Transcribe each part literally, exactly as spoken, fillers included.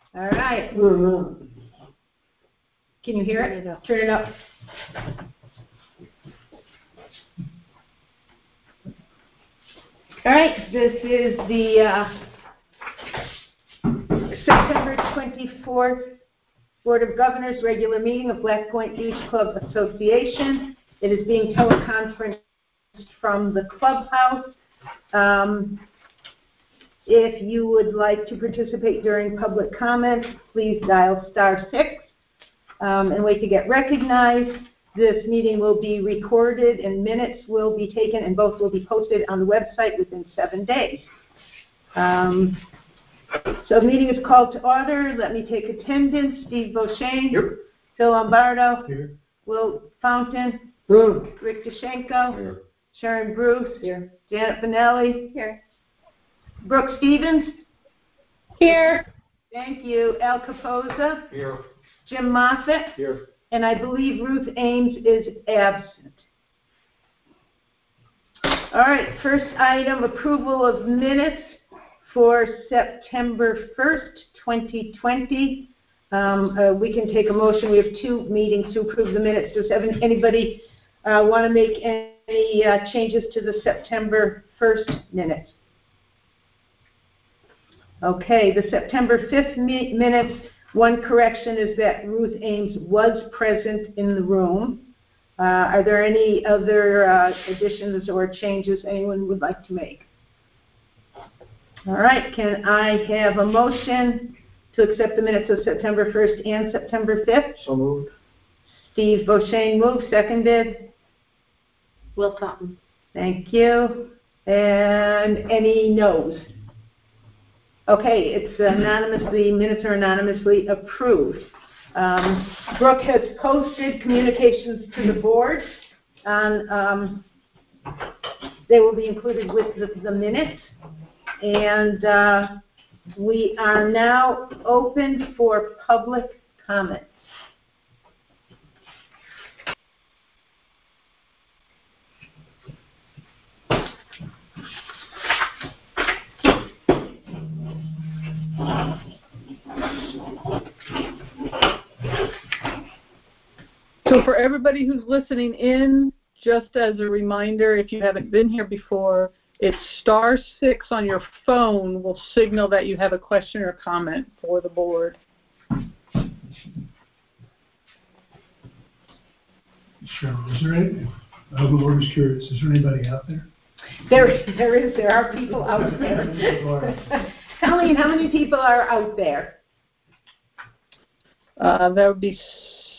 All right. Mm-hmm. Can you hear it? Turn it up. All right. This is the uh, September twenty-fourth Board of Governors regular meeting of Black Point Beach Club Association. It is being teleconferenced from the clubhouse. Um, if you would like to participate during public comment, please dial star six um, and wait to get recognized. This meeting will be recorded and minutes will be taken, and both will be posted on the website within seven days. Um, so the meeting is called to order. Let me take attendance. Steve Beauchene. Here. Phil Lombardo. Here. Will Fountain. Here. Rick Deshenko. Here. Sharon Bruce. Here. Janet Finelli. Here. Brooke Stevens. Here. Thank you. Al Capoza. Here. Jim Moffitt. Here. And I believe Ruth Ames is absent. All right, first item, approval of minutes for September first, twenty twenty. Um, uh, we can take a motion. We have two meetings to approve the minutes. Does anybody uh, want to make any uh, changes to the September first minutes? Okay, the September fifth mi minutes, one correction is that Ruth Ames was present in the room. Uh, are there any other uh, additions or changes anyone would like to make? All right, can I have a motion to accept the minutes of September first and September fifth? So moved. Steve Beauchene moved, seconded. Will Fountain. Thank you. And any no's? Okay, it's anonymously, minutes are anonymously approved. Um, Brooke has posted communications to the board on, um, they will be included with the, the minutes. And uh, we are now open for public comment. So for everybody who's listening in, just as a reminder, if you haven't been here before, it's star six on your phone will signal that you have a question or comment for the board. Sure. Is there any, uh, the board is curious, is there anybody out there? There, there is, there are people out there. Colleen, how many people are out there? Uh, that would be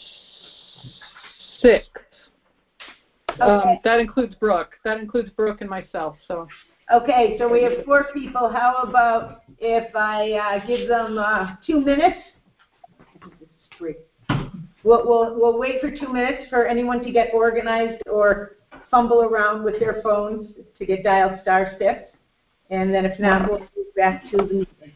six. Okay. Um, that includes Brooke. That includes Brooke and myself. So. Okay, so we have four people. How about if I uh, give them uh, two minutes? Three. We'll, we'll, we'll wait for two minutes for anyone to get organized or fumble around with their phones to get dialed star six. And then if not, we'll move back to the meeting.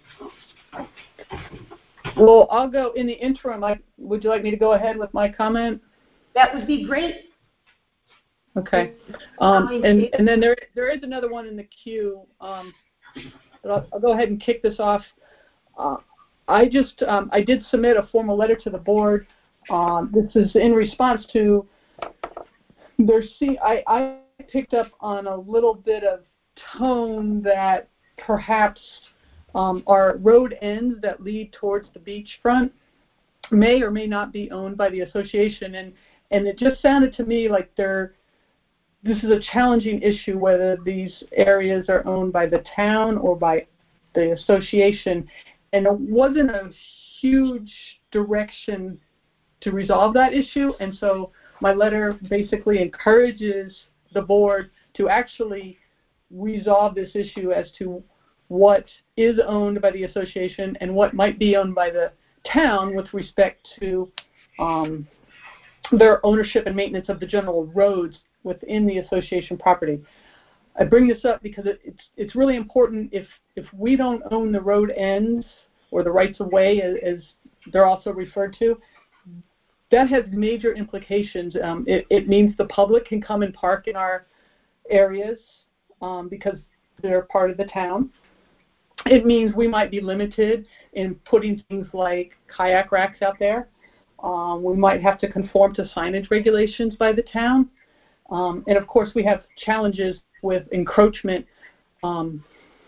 Well, I'll go in the interim. I, would you like me to go ahead with my comment? That would be great. Okay. Um, and, and then there, there is another one in the queue. Um, but I'll, I'll go ahead and kick this off. Uh, I just, um, I did submit a formal letter to the board. Um, this is in response to, there. See, I, I picked up on a little bit of tone that perhaps um, our road ends that lead towards the beachfront may or may not be owned by the association. And, and it just sounded to me like they're, this is a challenging issue whether these areas are owned by the town or by the association. And it wasn't a huge direction to resolve that issue. And so my letter basically encourages the board to actually resolve this issue as to what is owned by the association and what might be owned by the town with respect to um, their ownership and maintenance of the general roads within the association property. I bring this up because it, it's it's really important. If if we don't own the road ends or the rights of way, as, as they're also referred to, that has major implications. Um, it, it means the public can come and park in our areas um, because they're part of the town. it means we might be limited in putting things like kayak racks out there. Um, we might have to conform to signage regulations by the town. Um, and of course, we have challenges with encroachment. Um,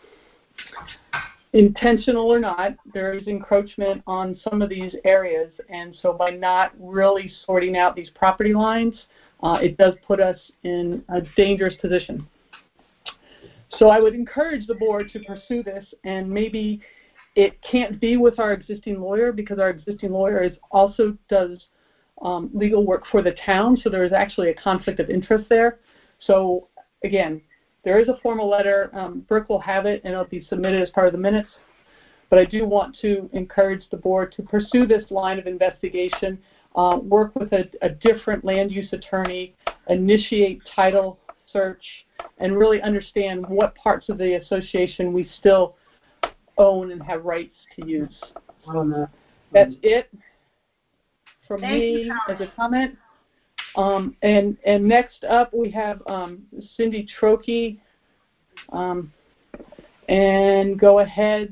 intentional or not, there is encroachment on some of these areas. And so by not really sorting out these property lines, uh, it does put us in a dangerous position. So I would encourage the board to pursue this, and maybe it can't be with our existing lawyer because our existing lawyer is also does um, legal work for the town, so there is actually a conflict of interest there. So again, there is a formal letter. Um, Brooke will have it, and it'll be submitted as part of the minutes. But I do want to encourage the board to pursue this line of investigation, uh, work with a, a different land use attorney, initiate title search, and really understand what parts of the association we still own and have rights to use. So that's it from Thank me you, as a comment. Um, and, and next up we have um, Cindy Trokey. Um, and go ahead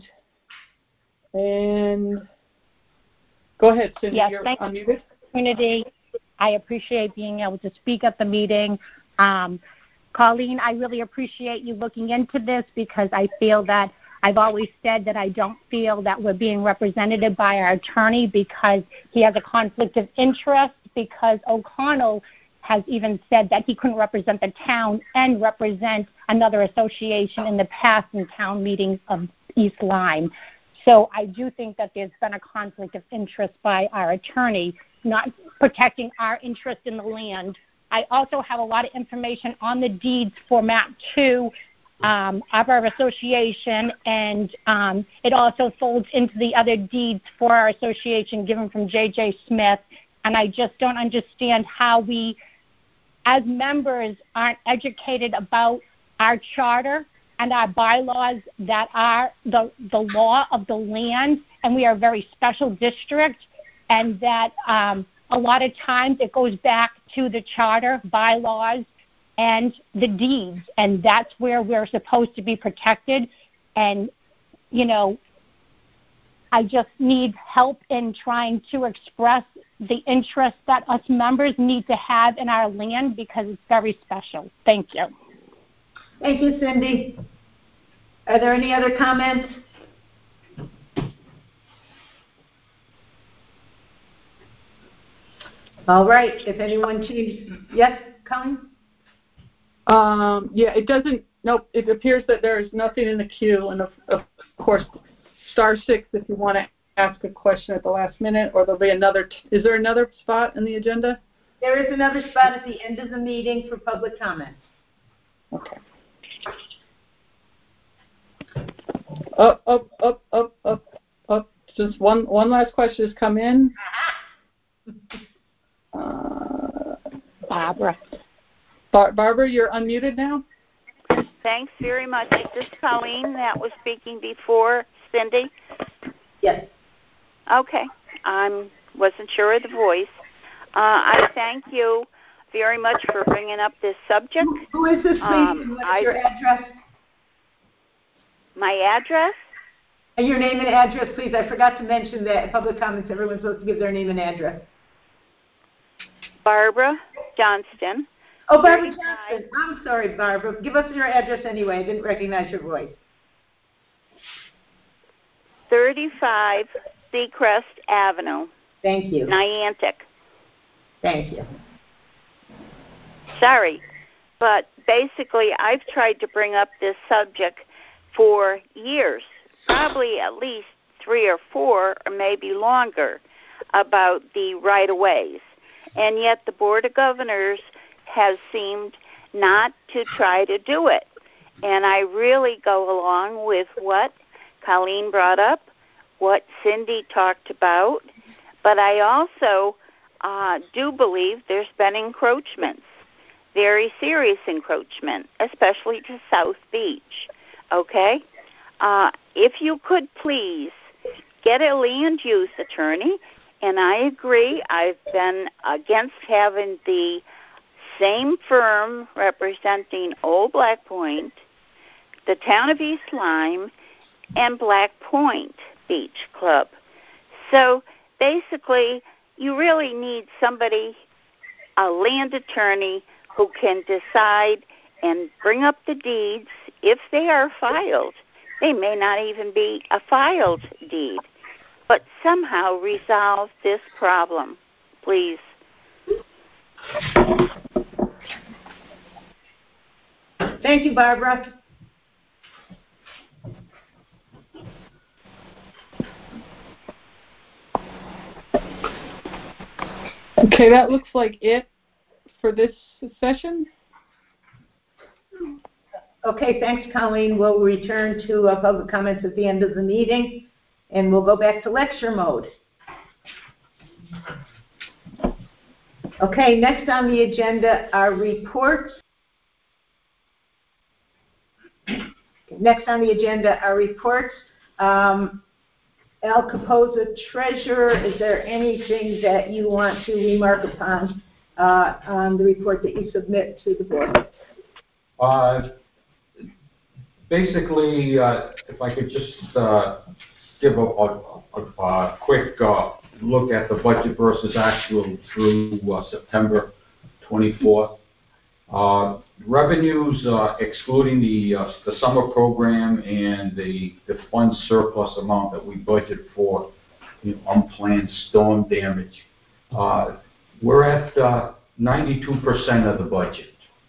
and go ahead, Cindy. Yes, you're thank unmuted. Opportunity. I appreciate being able to speak at the meeting. Um, Colleen, I really appreciate you looking into this because I feel that I've always said that I don't feel that we're being represented by our attorney because he has a conflict of interest, because O'Connell has even said that he couldn't represent the town and represent another association in the past in town meetings of East Lyme. So I do think that there's been a conflict of interest by our attorney, not protecting our interest in the land. I also have a lot of information on the deeds for map two um, of our association, and um, it also folds into the other deeds for our association given from J J Smith. And I just don't understand how we, as members, aren't educated about our charter and our bylaws that are the, the law of the land, and we are a very special district, and that um, a lot of times it goes back to the charter, bylaws, and the deeds, and that's where we're supposed to be protected. And, you know, I just need help in trying to express the interest that us members need to have in our land because it's very special. Thank you. Thank you, Cindy. Are there any other comments? All right. If anyone chooses, yes, Colleen? Um, yeah, it doesn't, nope, it appears that there is nothing in the queue, and of, of course, star six if you want to ask a question at the last minute, or there'll be another, t- is there another spot in the agenda? There is another spot at the end of the meeting for public comment. Okay. Up, up, up, up, up, up. Just one, one last question has come in. Uh, Barbara. Bar- Barbara, you're unmuted now. Thanks very much. This is Colleen that was speaking before Cindy. Yes. Okay. I wasn't sure of the voice. Uh, I thank you very much for bringing up this subject. Who is this, please? Um, What's I, your address? My address? And your name and address, please. I forgot to mention that in public comments, everyone's supposed to give their name and address. Barbara Johnston. Oh, Barbara Johnston. I'm sorry, Barbara. Give us your address anyway. I didn't recognize your voice. thirty-five Seacrest Avenue. Thank you. Niantic. Thank you. Sorry, but basically I've tried to bring up this subject for years, probably at least three or four or maybe longer, about the right-of-ways. And yet the Board of Governors has seemed not to try to do it. And I really go along with what Colleen brought up, what Cindy talked about, but I also uh, do believe there's been encroachments, very serious encroachment, especially to South Beach, okay? Uh, if you could please get a land use attorney, and I agree, I've been against having the same firm representing Old Black Point, the town of East Lyme, and Black Point Beach Club. So basically, you really need somebody, a land attorney, who can decide and bring up the deeds if they are filed. They may not even be a filed deed, but somehow resolve this problem, please. Thank you, Barbara. Okay, that looks like it for this session. Okay, thanks, Colleen. We'll return to uh, public comments at the end of the meeting, and we'll go back to lecture mode. Okay, next on the agenda are reports. Next on the agenda are reports. Um, Al Capoza, Treasurer, is there anything that you want to remark upon uh, on the report that you submit to the board? Uh, basically, uh, if I could just uh, give a, a, a, a quick uh, look at the budget versus actual through uh, September twenty-fourth. Uh, revenues, uh, excluding the uh, the summer program and the, the fund surplus amount that we budget for, you know, unplanned storm damage, uh, we're at uh, ninety-two percent of the budget.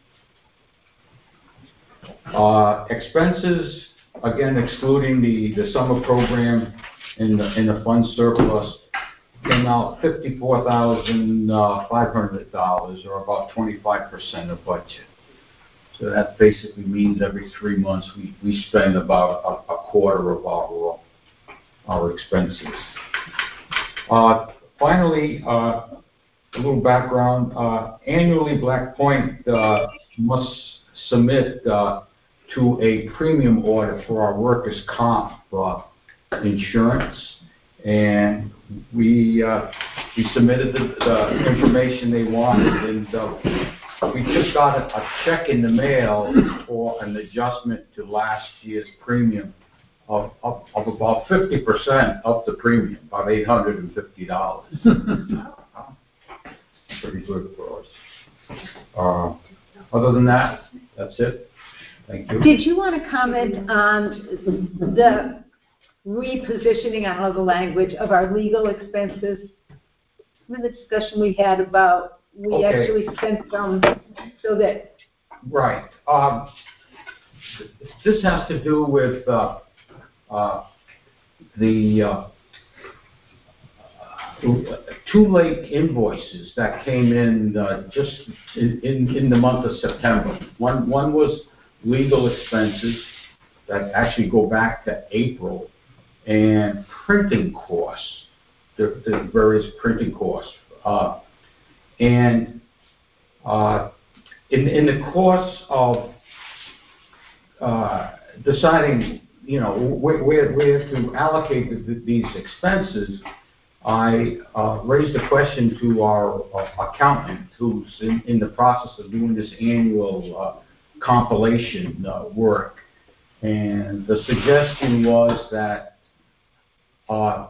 Uh, expenses, again, excluding the, the summer program and the, and the fund surplus, came out fifty-four thousand five hundred dollars, or about twenty-five percent of budget. So that basically means every three months we, we spend about a, a quarter of our, our expenses. Uh, finally, uh, a little background. Uh, annually, Black Point uh, must submit uh, to a premium audit for our workers' comp uh, insurance. And we uh, we submitted the, the information they wanted, and uh, we just got a, a check in the mail for an adjustment to last year's premium of, of, of about fifty percent of the premium, about eight hundred fifty dollars. Pretty good for us. Uh, other than that, that's it. Thank you. Did you want to comment on the repositioning, I don't know the language, of our legal expenses? Remember the discussion we had about we Okay. actually spent some so that... Right. Um, this has to do with uh, uh, the uh, two late invoices that came in uh, just in, in, in the month of September. One, one was legal expenses that actually go back to April, and printing costs, the, the various printing costs. Uh, and uh, in, in the course of uh, deciding, you know, where, where, where to allocate the, the, these expenses, I uh, raised a question to our uh, accountant, who's in, in the process of doing this annual uh, compilation uh, work. And the suggestion was that Uh,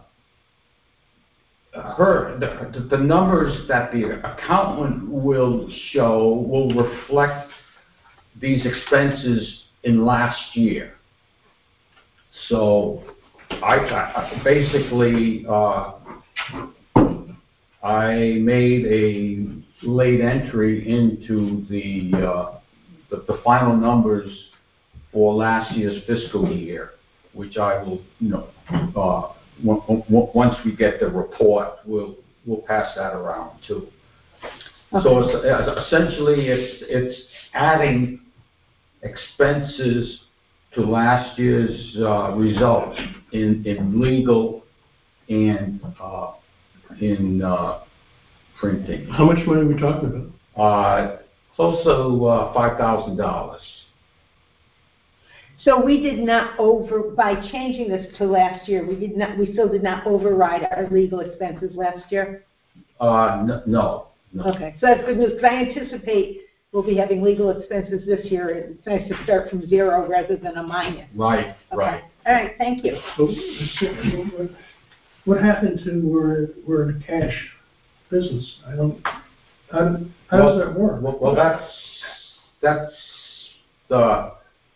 her, the, the numbers that the accountant will show will reflect these expenses in last year. So I, I basically uh, I made a late entry into the, uh, the the final numbers for last year's fiscal year, which I will, you know, uh, once we get the report, we'll we'll pass that around too. Okay. So it's, essentially, it's it's adding expenses to last year's uh, results in in legal and uh, in uh, printing. How much money are we talking about? Uh, close to uh, five thousand dollars. So we did not over, by changing this to last year, we did not, we still did not override our legal expenses last year? Uh, no, no. Okay, so that's good news, because I anticipate we'll be having legal expenses this year. It's nice to start from zero rather than a minus. Right, Okay. right. All right, thank you. What happened to, we're, we're in a cash business? I don't, how, how does that work? Well, well, that's, that's the,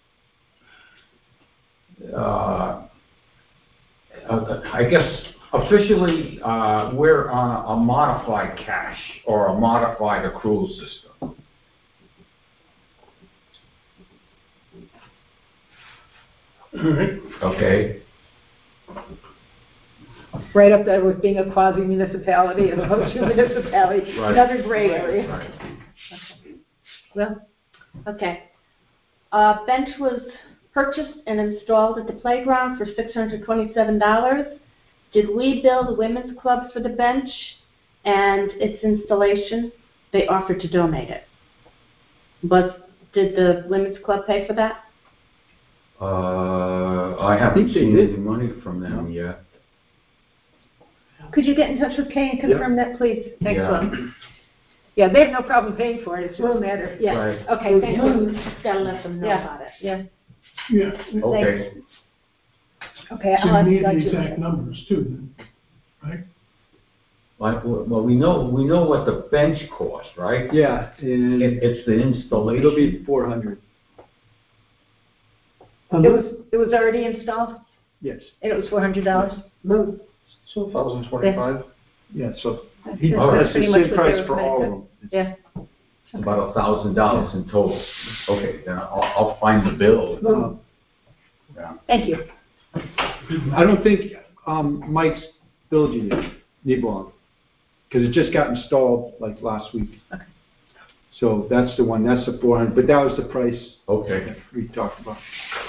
uh, uh, I guess officially, uh, we're on a modified cash or a modified accrual system. All right. Okay? Right up there with being a quasi-municipality as opposed to municipality, Right. another gray area. Right. Well, Okay. Uh, bench was purchased and installed at the playground for six hundred twenty-seven dollars. Did we bill the women's club for the bench and its installation? They offered to donate it. But did the women's club pay for that? Uh, I haven't think they seen did. any money from them yet. could you get in touch with Kay and confirm that, please? Thanks a Yeah. lot. Yeah, they have no problem paying for it, it's just a matter. Yeah. Right. Okay, thank you. Just gotta let them know Yeah. about it. Yeah, Yeah. Okay. okay. So I'll you need let the you- exact numbers too, right? Like, well, we know, we know what the bench costs, right? Yeah, and It, it's the installation. it'll be four hundred, It was, it was already installed, yes. and it was four hundred dollars? So one thousand twenty-five? Yeah, so he, All right. that's the same price for all of them. Yeah. It's about a thousand dollars in total. Okay, then I'll, I'll find the bill. Um, Thank you. I don't think, um, Mike's billed you yet, Niblong, because it just got installed like last week. Okay. So that's the one, that's the four hundred, but that was the price Okay. we talked about.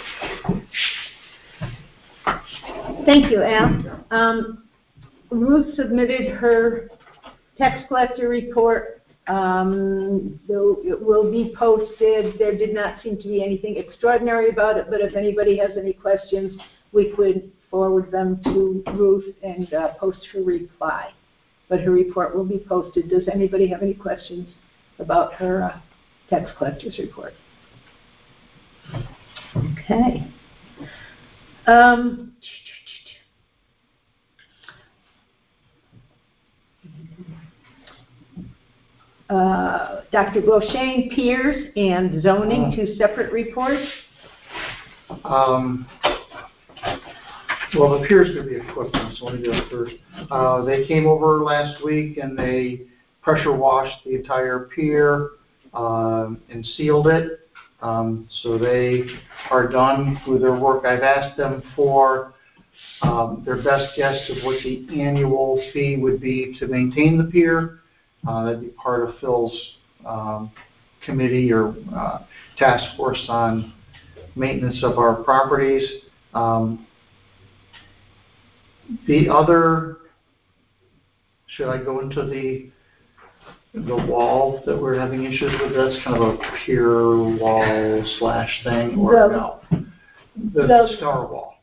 Thank you, Al. Um, Ruth submitted her tax collector report. Um, though it will be posted. There did not seem to be anything extraordinary about it, but if anybody has any questions, we could forward them to Ruth and uh, post her reply. But her report will be posted. Does anybody have any questions about her uh, tax collector's report? Okay. Um, uh, Doctor Beauchesne, Piers, and zoning, two separate reports. Um, well, the piers could be a quick one, so let me do it first. Uh, they came over last week and they pressure washed the entire pier, um, and sealed it. Um, so they are done with their work. I've asked them for, um, their best guess of what the annual fee would be to maintain the pier. Uh, that'd be part of Phil's, um, committee or, uh, task force on maintenance of our properties. Um, the other, should I go into the the wall that we're having issues with? That's kind of a pier wall slash thing, or The- no? The the- star wall.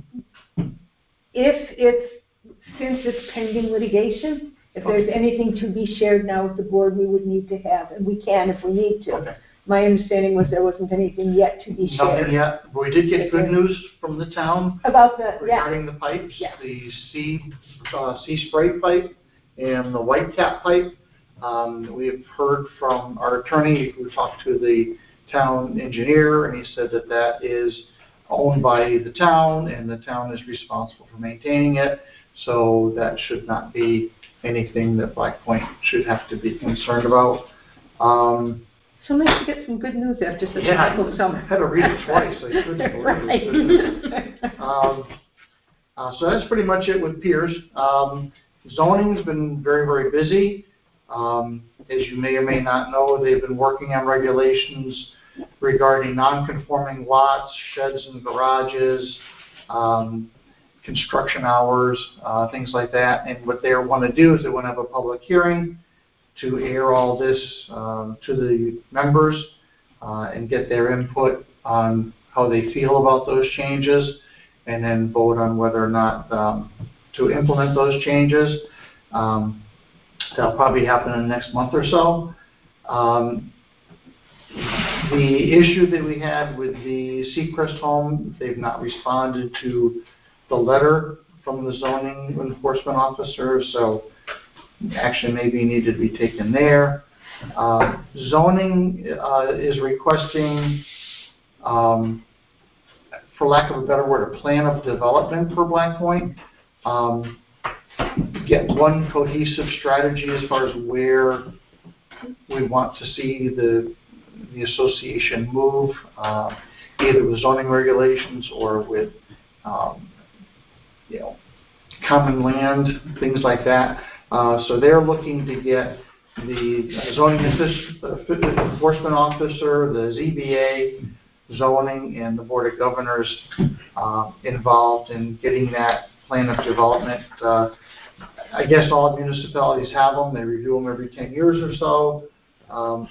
If it's, since it's pending litigation, if there's anything to be shared now with the board, we would need to have, and we can if we need to. Okay. My understanding was there wasn't anything yet to be shared. Nothing yet. We did get good news from the town About the, yeah, regarding the pipes, Yeah. the sea, uh, sea spray pipe and the white cap pipe. Um, we have heard from our attorney, we talked to the town engineer, and he said that that is owned by the town, and the town is responsible for maintaining it, so that should not be anything that Black Point should have to be concerned about. Um, so nice to get some good news after such a yeah, difficult summer. I had to read it twice, I couldn't believe it. Right. Um, uh, so that's pretty much it with Piers. Um, zoning's been very, very busy. Um, as you may or may not know, they've been working on regulations regarding non-conforming lots, sheds and garages, um, construction hours, uh, things like that. And what they want to do is they want to have a public hearing to air all this um, to the members uh, and get their input on how they feel about those changes, and then vote on whether or not um, to implement those changes. Um, that'll probably happen in the next month or so. Um, The issue that we had with the Seacrest home, they've not responded to the letter from the zoning enforcement officer, so action maybe needed to be taken there. Uh, zoning uh, is requesting, um, for lack of a better word, a plan of development for Black Point. Um, get one cohesive strategy as far as where we want to see the the association move, uh, either with zoning regulations or with, um, you know, common land, things like that. Uh, so they're looking to get the zoning enforcement officer, the Z B A, zoning, and the Board of Governors uh, involved in getting that plan of development. Uh, I guess all municipalities have them. They review them every ten years or so. Um,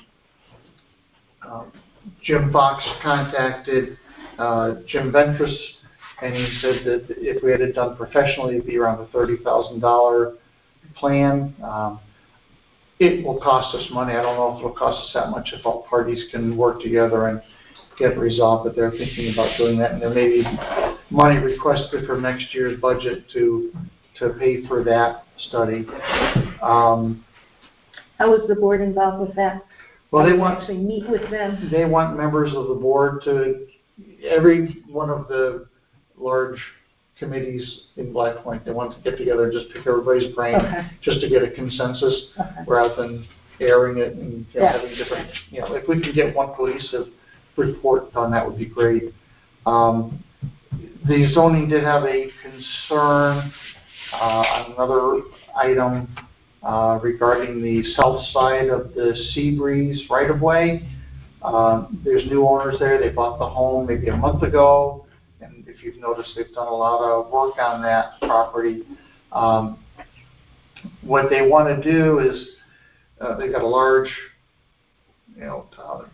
uh, Jim Fox contacted uh, Jim Ventris, and he said that if we had it done professionally, it'd be around a thirty thousand dollars plan. Um, it will cost us money. I don't know if it'll cost us that much if all parties can work together and get it resolved, but they're thinking about doing that, and there may be money requested for next year's budget to to pay for that study. Um, How is the board involved with that? Well, they How do you want actually meet with them. They want members of the board to, every one of the large committees in Black Point, they want to get together and just pick everybody's brain, Okay. just to get a consensus, Okay. rather than airing it and, you know, Yeah. having different, you know, if we can get one cohesive report done, that would be great. Um, the zoning did have a concern uh, on another item uh, regarding the south side of the Seabreeze right-of-way. Uh, there's new owners there. They bought the home maybe a month ago, and if you've noticed, they've done a lot of work on that property. Um, what they want to do is uh, they've got a large, you know, uh,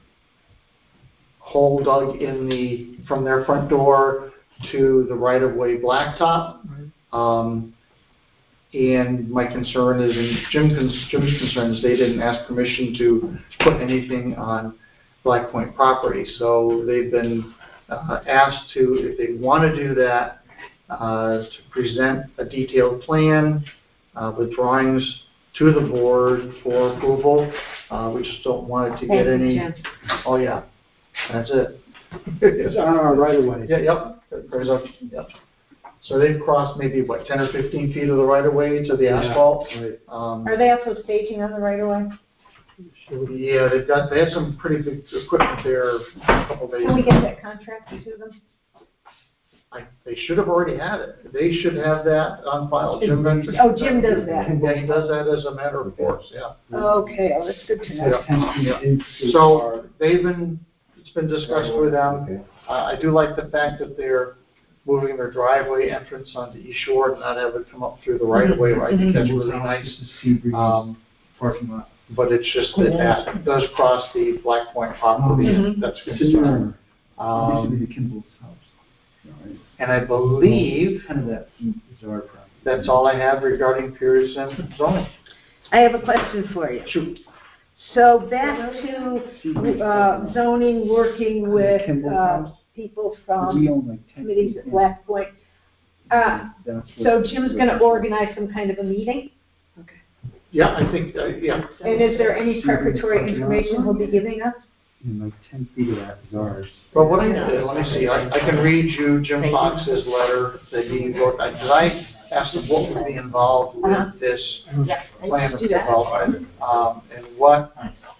hole dug in the from their front door to the right-of-way blacktop. Um, and my concern is, and Jim, Jim's concern is they didn't ask permission to put anything on Black Point property. So they've been uh, asked to, if they want to do that, uh, to present a detailed plan uh, with drawings to the board for approval. Uh, we just don't want it to get Thank you, any, Jim. oh yeah, that's it. It's on our right of way. Yeah, yep, there's a, yep. So they've crossed maybe, what, ten or fifteen feet of the right of way to the Yeah, asphalt. right. Um, Are they also staging on the right of way? yeah, they've got, they had some pretty big equipment there a couple days Can we ago. get that contract to them? I, they should have already had it. They should have that on file. Jim Ventris. Oh, Jim does that. Yeah, he does that as a matter of course, yeah. Okay, oh, that's good to know. Yeah, yeah. So they've been, it's been discussed with them. Uh, I do like the fact that they're moving their driveway entrance onto East Shore and not have it come up through the right of way. I think that's really nice. Um, Parking lot. but it's just that that does cross the Black Point property, and that's a concern. Um, Kimball's house. and I believe Kind of that is our problem. that's all I have regarding Pearson zoning. I have a question for you. Shoot. So back to uh, zoning, working with uh, people from We own like ten committees at Black Point. Uh, So Jim's going to organize some kind of a meeting? Yeah, I think, uh, yeah. And is there any preparatory information he'll be giving us? And like ten feet of that is ours. Well, what I did, let me see, I, I can read you Jim Fox's letter that he wrote, because I asked him what would be involved with Uh-huh. this Yeah, plan of do that. development. Um, and what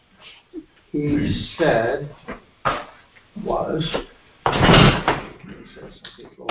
he said was, he says,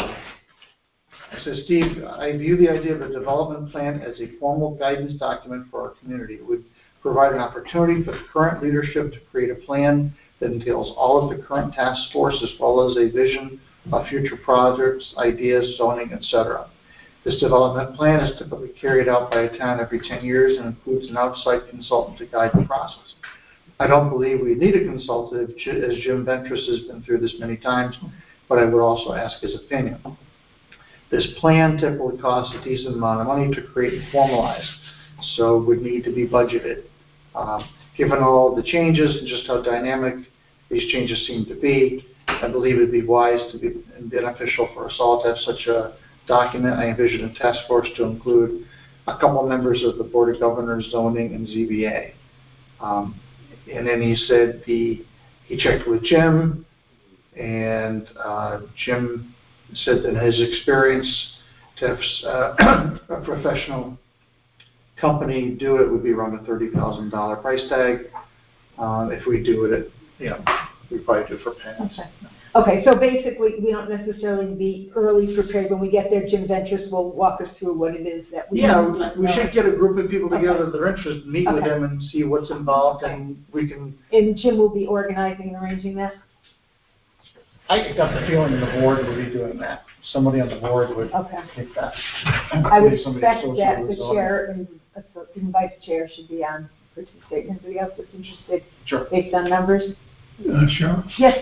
I said, Steve, I view the idea of a development plan as a formal guidance document for our community. It would provide an opportunity for the current leadership to create a plan that entails all of the current task force as well as a vision of future projects, ideas, zoning, et cetera. This development plan is typically carried out by a town every ten years and includes an outside consultant to guide the process. I don't believe we need a consultant, as Jim Ventris has been through this many times, but I would also ask his opinion. This plan typically costs a decent amount of money to create and formalize, so would need to be budgeted. Um, given all the changes and just how dynamic these changes seem to be. I believe it'd be wise to be and beneficial for us all to have such a document. I envision a task force to include a couple of members of the Board of Governors, Zoning, and Z B A. Um, and then he said the, he checked with Jim, and uh, Jim said that in his experience, to have uh, a professional company do it would be around a thirty thousand dollars price tag. Uh, if we do it at, you know, we probably do it for pennies. Okay. Okay, so basically, we don't necessarily be early prepared. When we get there, Jim Ventris will walk us through what it is that we. Yeah, we, we should get a group of people together Okay. that are interested, meet Okay. with them and see what's involved, Okay. and we can. And Jim will be organizing and arranging that? I got the feeling the board would be doing that. Somebody on the board would Okay. take that. I would Somebody expect associated that with the zoning. chair and, uh, and vice chair should be on participate. Anybody else that's interested? Sure. Based on numbers? Uh, Cheryl? Yes.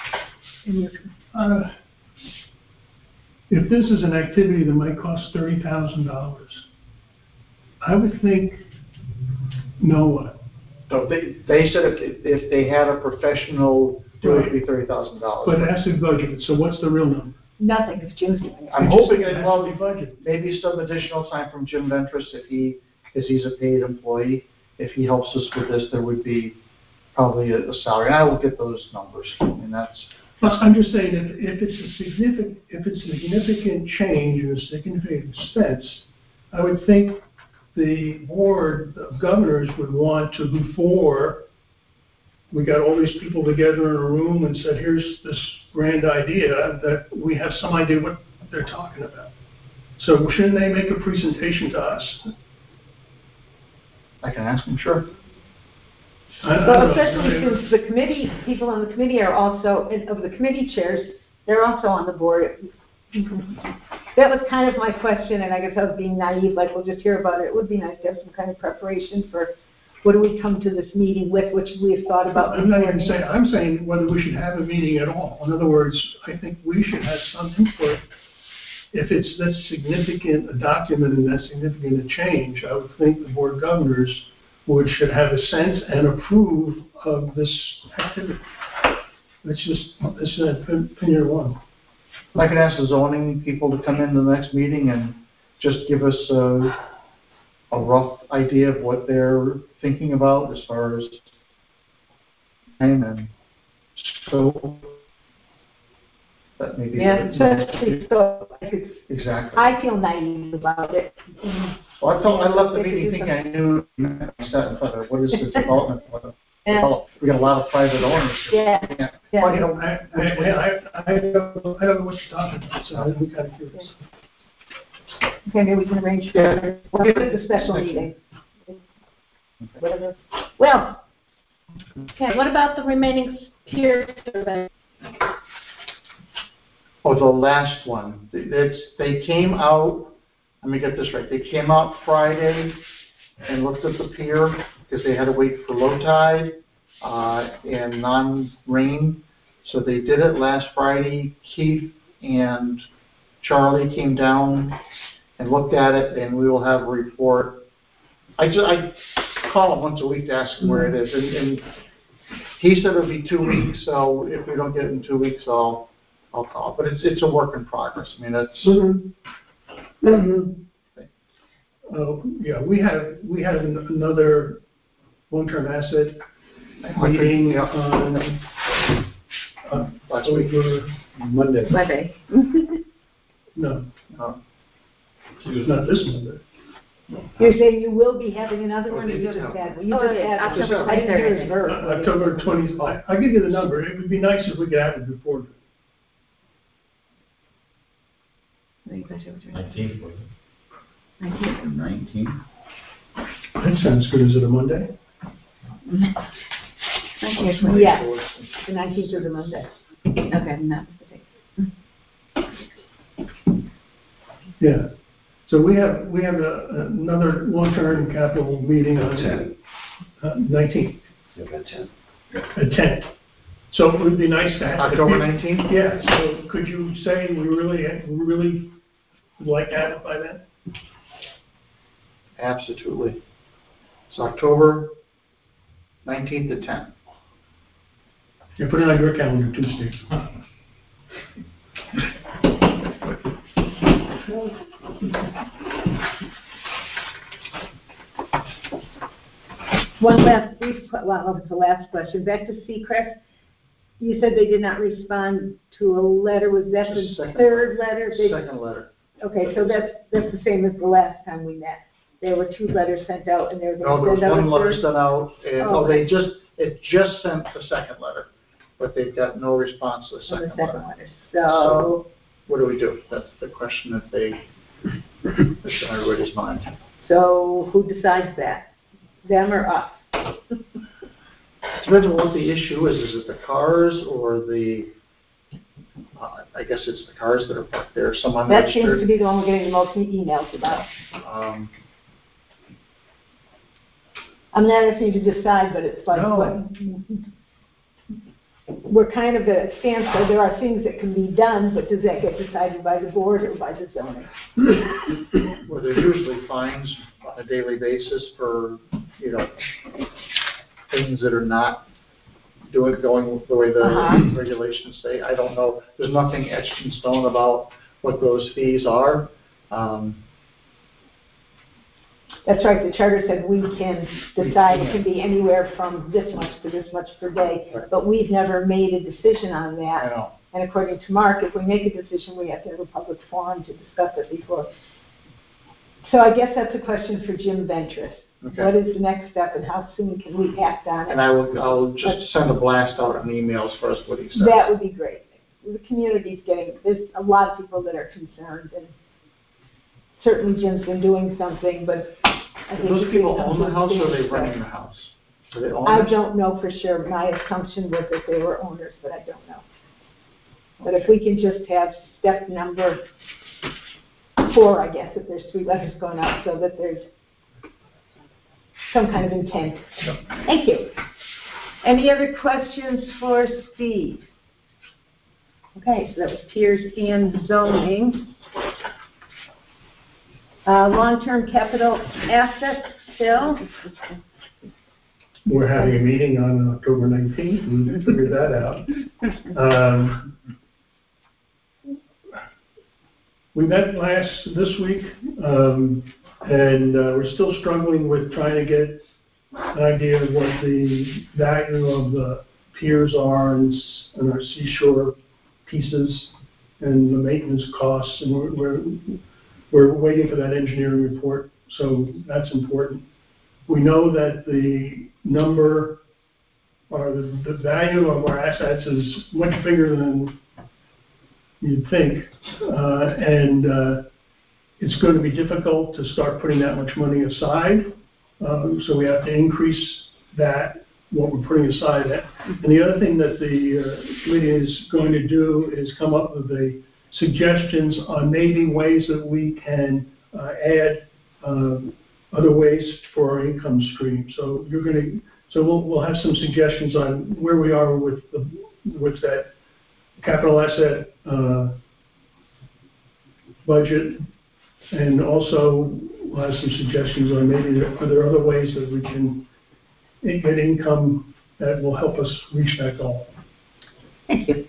Uh, If this is an activity that might cost thirty thousand dollars, I would think, no what? So they, they said if, if they had a professional do it, it'd be thirty thousand dollars. But it has to be budgeted, so what's the real number? Nothing, if Jim's doing it. I'm You just hoping said it as has well, to be budgeted. maybe some additional time from Jim Ventris if he, because he's a paid employee. If he helps us with this, there would be probably a, a salary. And I will get those numbers, and that's. Well, I'm just saying, if, if it's a significant, if it's a significant change or a significant expense, I would think the board of governors would want to, before we got all these people together in a room and said, here's this grand idea, that we have some idea what they're talking about. So shouldn't they make a presentation to us? I can ask him, sure. I- I Well, don't know. especially since the committee, people on the committee are also, and of the committee chairs, they're also on the board. That was kind of my question, and I guess I was being naive, like, we'll just hear about it. It would be nice to have some kind of preparation for what do we come to this meeting with, which we have thought about. I'm not even beforehand. saying, I'm saying whether we should have a meeting at all. In other words, I think we should have some input. If it's that significant a document and that significant a change, I would think the board of governors would, should have a sense and approve of this activity. It's just, it's an opinion one. I can ask the zoning people to come in the next meeting and just give us a, a rough idea of what they're thinking about as far as time and so that maybe. Yeah, especially so, I could- Exactly. I feel naive about it. Well, I felt, I left the meeting thinking I knew, I sat and thought, what is this development? Yeah. We got a lot of private owners. Yeah. Yeah. Well, you know, I, I, I, I don't, I don't know what you're talking about, so I'd be kind of curious. Okay, maybe we can arrange for, or give it a special meeting. Whatever. Well, Okay, what about the remaining peer survey? Oh, the last one. It's, they came out, let me get this right, they came out Friday and looked at the pier because they had to wait for low tide uh, and non-rain. So they did it last Friday. Keith and Charlie came down and looked at it, and we will have a report. I just, I call him once a week to ask him where it is, and, and he said it'll be two weeks, so if we don't get it in two weeks, I'll, I'll call. But it's, it's a work in progress. I mean, that's. Mm-hmm. Mm-hmm. Uh, yeah, we had, we had an- another long-term asset meeting Yeah. on, uh, Last week. over Monday. Monday. No, Uh, not this Monday. You're saying you will be having another Oh, one, they or you did just have had one. one? You Oh, just yeah, had one. October I didn't hear his twenty-third. verb. Uh, October twentieth, I, I'll give you the number. It would be nice if we could have it before. Nineteenth, was it? Nineteenth? That sounds good. Is it a Monday? Yes, the nineteenth is a Monday. Okay, no. Yeah. So we have, we have a, another long-term capital meeting on Ten. uh, nineteenth, Yeah, about ten. at ten. So it would be nice to have. October nineteenth? Yeah, so could you say we really, we really would like to have it by then? Absolutely. It's October nineteenth at ten. Yeah, put it on your calendar too, Steve. One last brief, que- well, it's the last question. Back to Seacrest. You said they did not respond to a letter. Was that the Just second third letter? They- Second letter. Okay, so that's, that's the same as the last time we met. There were two letters sent out, and they were No, going there to was send out a one letter third? sent out, and, Oh. oh, they just, it just sent the second letter, but they've got no response to the On the second second letter. letter. So, What do we do? That's the question that they, that's in everybody's mind. so who decides that? Them or us? Depends on what the issue is. Is it the cars or the, uh, I guess it's the cars that are parked there, some That seems to unregistered. be the one we're getting the most emails about. Um, I'm not asking you to decide, but it's like, No. what, we're kind of at a standstill. There are things that can be done, but does that get decided by the board or by the zoning? Well, there's usually fines on a daily basis for, you know, things that are not doing, going the way the Uh-huh. regulations say. I don't know, there's nothing etched in stone about what those fees are. Um, That's right, the charter said we can decide it can be anywhere from this much to this much per day, Right. but we've never made a decision on I that. know. And according to Mark, if we make a decision, we have to have a public forum to discuss it before. So I guess that's a question for Jim Ventris. Okay. What is the next step and how soon can we act on it? And I will, I'll just send a blast out on email as far as what he said. That would be great. The community's getting, there's a lot of people that are concerned, and certainly Jim's been doing something, but I Do think. those it's people getting own the up to house or are they speed. renting the house? Are they I owners? don't know for sure. My assumption was that they were owners, but I don't know. But if we can just have step number four, I guess, if there's three letters going out, so that there's some kind of intent. Thank you. Any other questions for Steve? Okay, so that was Piers and zoning. Uh, long-term capital assets, Phil? We're having a meeting on October nineteenth, we'll figure that out. Um, We met last, this week, um, and uh, we're still struggling with trying to get an idea of what the value of the piers are and, s- and our seashore pieces and the maintenance costs, and we're, we're, we're waiting for that engineering report, so that's important. We know that the number or the, the value of our assets is much bigger than you'd think, uh, and uh, it's going to be difficult to start putting that much money aside. Um, so we have to increase that, what we're putting aside. At. And the other thing that the uh, committee is going to do is come up with the suggestions on maybe ways that we can uh, add um, other ways for our income stream. So you're going to, so we'll we'll have some suggestions on where we are with the with that capital asset uh, budget, and also we'll have some suggestions on maybe there, are there other ways that we can get income that will help us reach that goal. Thank you.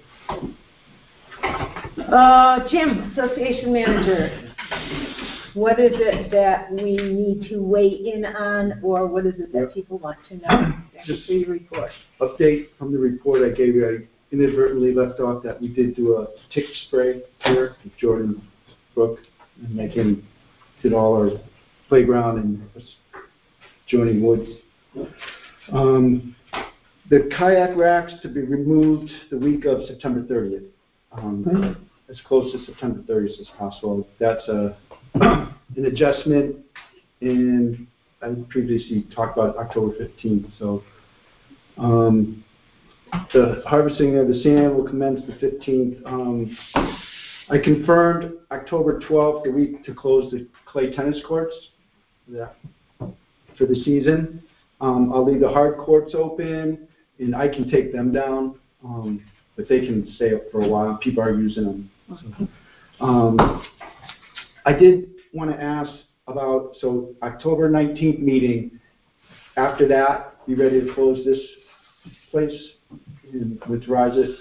Uh, Jim, association manager, what is it that we need to weigh in on, or what is it that people want to know? Just the report. Update from the report I gave you. I inadvertently left off that we did do a tick spray here with Jordan Brook, and they came, did all our playground and joining woods. Um, the kayak racks to be removed the week of September thirtieth. Um, as close to September thirtieth as possible. That's a, an adjustment in, I previously talked about October fifteenth, so um, the harvesting of the sand will commence the fifteenth. Um, I confirmed October twelfth, the week to close the clay tennis courts yeah, for the season. Um, I'll leave the hard courts open, and I can take them down, um, but they can stay up for a while. People are using them. So, um, I did want to ask about, so October nineteenth meeting, after that, you ready to close this place? and withdraws it?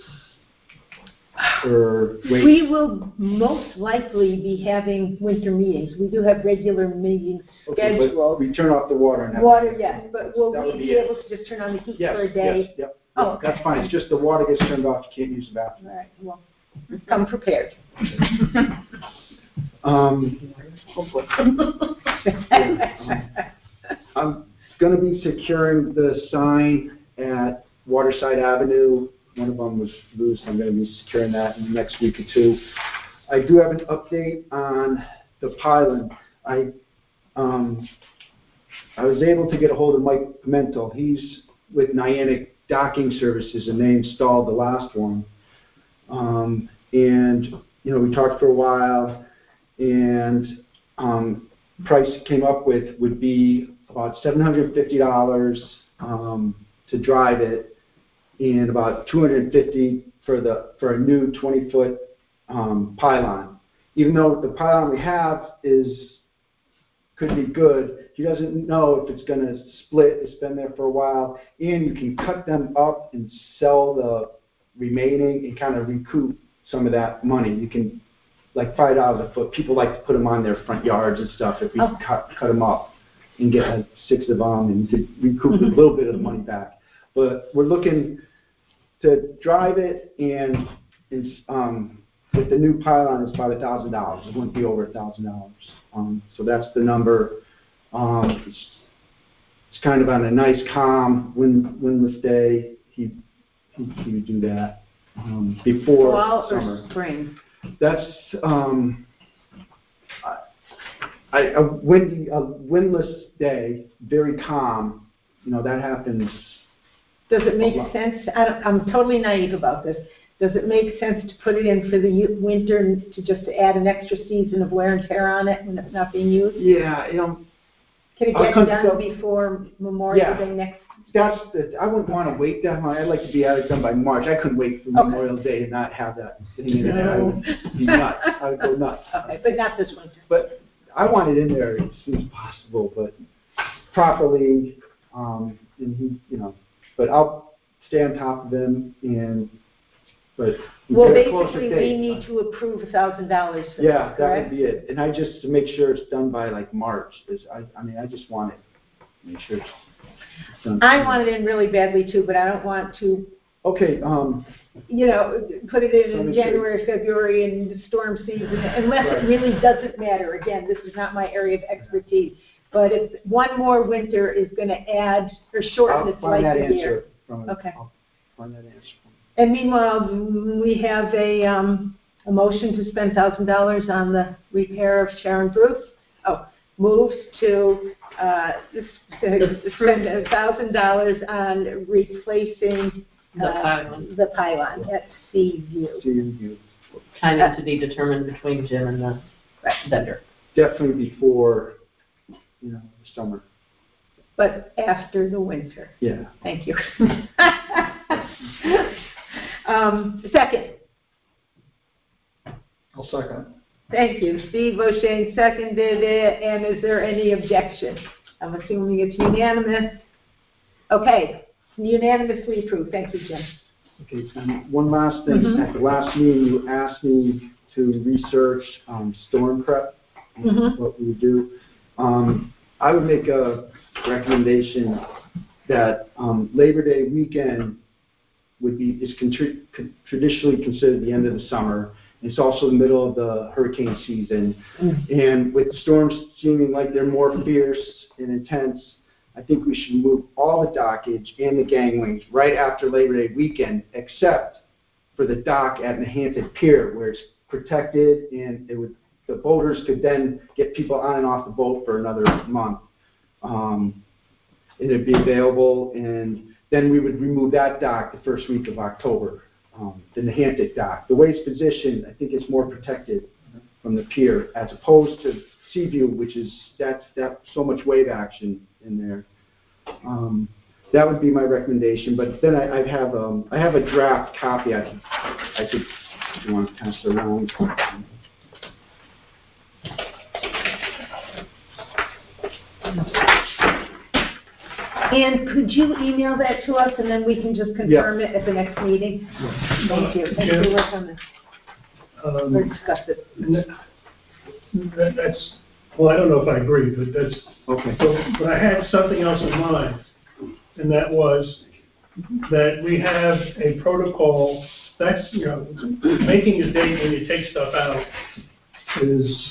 Or wait? We will most likely be having winter meetings. We do have regular meetings Okay, scheduled. but we turn off the water and have. Water, yes, but will That we would be be it. able to just turn on the heat Yes, for a day? yes, yep. Oh, okay. That's fine. It's just the water gets turned off. You can't use the bathroom. All right, well, come prepared. Um, I'm going to be securing the sign at Waterside Avenue. One of them was loose. I'm going to be securing that in the next week or two. I do have an update on the pylon. I um, I was able to get a hold of Mike Pimentel. He's with Niantic Docking Services, and they installed the last one. Um, and, you know, we talked for a while, and um, price came up with would be about seven hundred fifty dollars um, to drive it, and about two hundred fifty dollars for the for a new twenty foot um, pylon. Even though the pylon we have is could be good, he doesn't know if it's going to split. It's been there for a while, and you can cut them up and sell the remaining and kind of recoup some of that money. You can, like five dollars a foot. People like to put them on their front yards and stuff. If we oh. cut cut them up and get like six of them, and you could recoup a little bit of the money back. But we're looking to drive it, and, and um, with the new pylon, it's about a thousand dollars. It wouldn't be over a thousand dollars. Um, so that's the number. Um, it's, it's kind of on a nice, calm, wind, windless day. He, he he would do that um, before fall summer. Or spring. That's um, I, a windy, a windless day, very calm. You know, that happens. Does it make sense? I don't, I'm totally naive about this. Does it make sense to put it in for the winter to just add an extra season of wear and tear on it when it's not being used? Yeah, you know. Can it get done so, before Memorial yeah, Day next? That's the, I wouldn't want to wait that long. I'd like to be out of done by March. I couldn't wait for okay. Memorial Day and not have that thing in it. I would be nuts. I would go nuts. Okay, but not this winter. But I want it in there as soon as possible, but properly, um, and he, you know, but I'll stay on top of him and. But well, basically, we need to approve a thousand dollars. Yeah, this, that would be it. And I just to make sure it's done by like March. Is I, I mean, I just want it. Make sure it's done. I want it in really badly too, but I don't want to. Okay. Um. You know, put it in in January, sure. February, and the storm season, unless right. it really doesn't matter. Again, this is not my area of expertise. But if one more winter is going to add or shorten its life a year. From okay. I'll find that answer. And meanwhile, we have a, um, a motion to spend one thousand dollars on the repair of Sharon Bruce. Oh, moves to, uh, to spend one thousand dollars on replacing uh, the pylon, the pylon at Seaview. Seaview. Kind of to be determined between Jim and the right. vendor. Definitely before, you know, the summer. But after the winter. Yeah. Thank you. Um, second. I'll second. Thank you. Steve O'Shane seconded it. And is there any objection? I'm assuming it's unanimous. Okay. Unanimously approved. Thank you, Jim. Okay. And one last thing. Mm-hmm. At the last meeting, you asked me to research um, storm prep, mm-hmm. what we would do. Um, I would make a recommendation that um, Labor Day weekend would be is contri- con- traditionally considered the end of the summer. It's also the middle of the hurricane season. Mm. And with the storms seeming like they're more fierce and intense, I think we should move all the dockage and the gangways right after Labor Day weekend, except for the dock at Nahantic Pier, where it's protected and it would the boaters could then get people on and off the boat for another month. Um, and it'd be available, and then we would remove that dock the first week of October, um, the Nahantic dock. The way it's positioned, I think it's more protected from the pier as opposed to Seaview, which is that's that so much wave action in there. Um, that would be my recommendation. But then I, I have um, I have a draft copy. I could I could if you want to pass it around. And could you email that to us, and then we can just confirm it at the next meeting? Yeah. Thank you. Thank Yeah. you for working on this. Um, Or discuss it. that, that's, well, I don't know if I agree, but that's, Okay. so, but I had something else in mind, and that was that we have a protocol, that's, you know, making a date when you take stuff out is,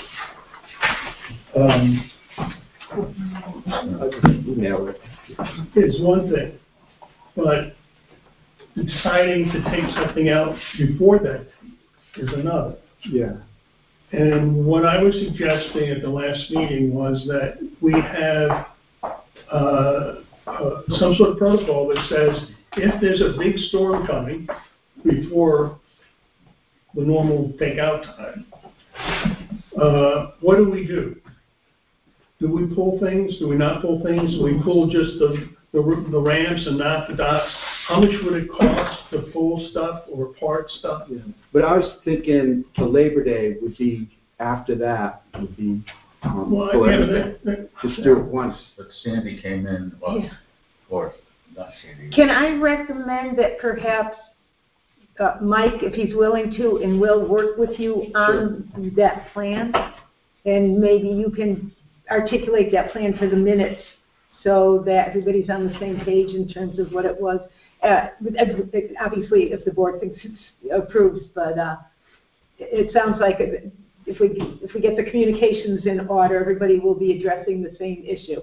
um, I'll just email it. is one thing, but deciding to take something out before that is another. Yeah. And what I was suggesting at the last meeting was that we have uh, uh, some sort of protocol that says if there's a big storm coming before the normal takeout time, uh, what do we do? Do we pull things? Do we not pull things? Do we pull just the, the, the ramps and not the docks? How much would it cost to pull stuff or part stuff? Yeah. But I was thinking the Labor Day would be, after that, would be, um, Well, pull yeah, everything. that- that- Just do it once. But Sandy came in, or, Yeah. or, not Sandy. Can I recommend that perhaps uh, Mike, if he's willing to, and will work with you on that plan? And maybe you can articulate that plan for the minutes so that everybody's on the same page in terms of what it was. Uh, obviously, if the board thinks it approves, but uh, it sounds like if we if we get the communications in order, everybody will be addressing the same issue.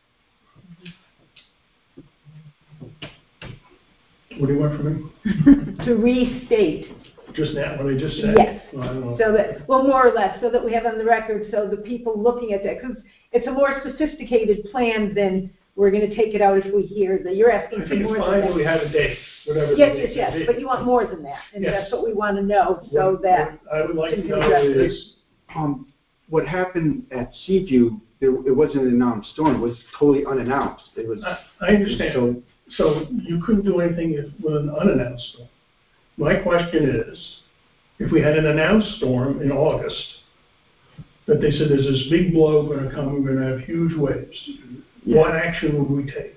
What do you want from me? To restate. Just that, what I just said? Yes. Well, I don't know. So that, well, more or less, so that we have on the record, so the people looking at that, because it's a more sophisticated plan than we're going to take it out if we hear that you're asking I for think more it's than fine that. that we have a date, whatever the Yes, date yes, may yes, be. but you want more than that, and Yes. that's what we want to know, so What- that. what I would like to can know address it. is, Um, what happened at Seaview, there, it wasn't an announced storm, it was totally unannounced. It was. I, I understand, so you couldn't do anything if- with an unannounced storm. My question is, if we had an announced storm in August, that they said there's this big blow going to come, we're going to have huge waves, what action would we take?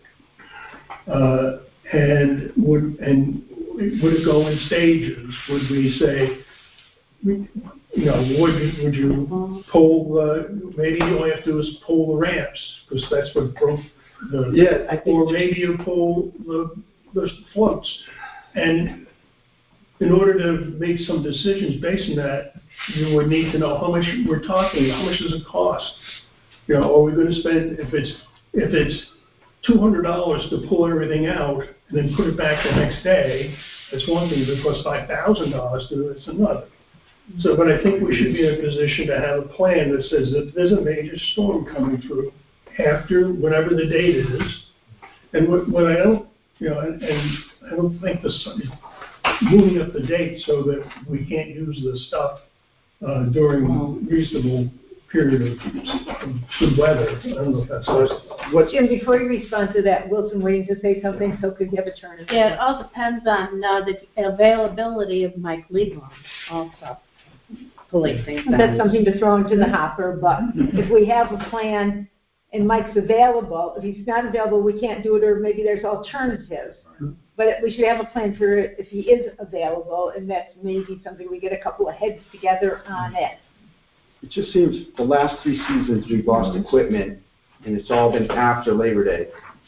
Uh, and would and would it go in stages? Would we say, you know, would you, would you pull? Uh, maybe all you have to do is pull the ramps because that's what broke the. Yeah, I think. Or maybe you pull the the floats, and in order to make some decisions based on that, you would need to know how much we're talking. How much does it cost? You know, are we going to spend if it's if it's two hundred dollars to pull everything out and then put it back the next day? That's one thing. If it costs five thousand dollars to do it, it's another. So, but I think we should be in a position to have a plan that says that there's a major storm coming through after whatever the date is. And what, what I don't, you know, and, and I don't think this moving up the date so that we can't use the stuff uh, during reasonable period of good weather. I don't know if that's What, Jim, before you respond to that, Wilson waiting to say something, so could you have a turn? Yeah, it all depends on uh, the availability of Mike Legland also. Pulling things down. That's something to throw into the hopper, but if we have a plan and Mike's available, if he's not available, we can't do it, or maybe there's alternatives. But we should have a plan for it if he is available, and that's maybe something we get a couple of heads together on it. it just seems the last three seasons we've lost equipment, and it's all been after Labor Day.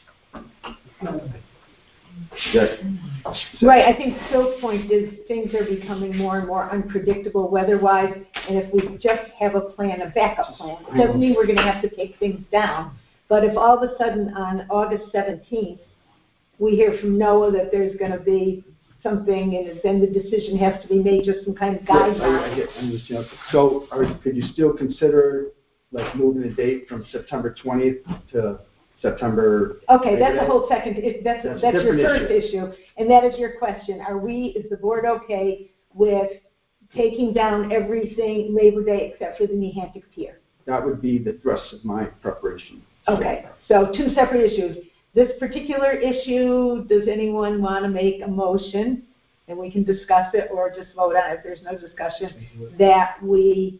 That, Right, I think Phil's point is things are becoming more and more unpredictable weather-wise, and if we just have a plan, a backup plan, it doesn't mean we're going to have to take things down. But if all of a sudden on August seventeenth, we hear from NOAA that there's going to be something, and then the decision has to be made, just some kind of yeah, I, I guideline. get, I understand. So, are, could you still consider like moving the date from September twentieth to September? Okay, that's Labor a Day? whole second, it- that's, That's a that's your different first issue, and that is your question. Are we, is the board okay with taking down everything Labor Day except for the Nehantic Pier? That would be the thrust of my preparation. Okay, so two separate issues. This particular issue, does anyone want to make a motion, and we can discuss it, or just vote on it if there's no discussion, that we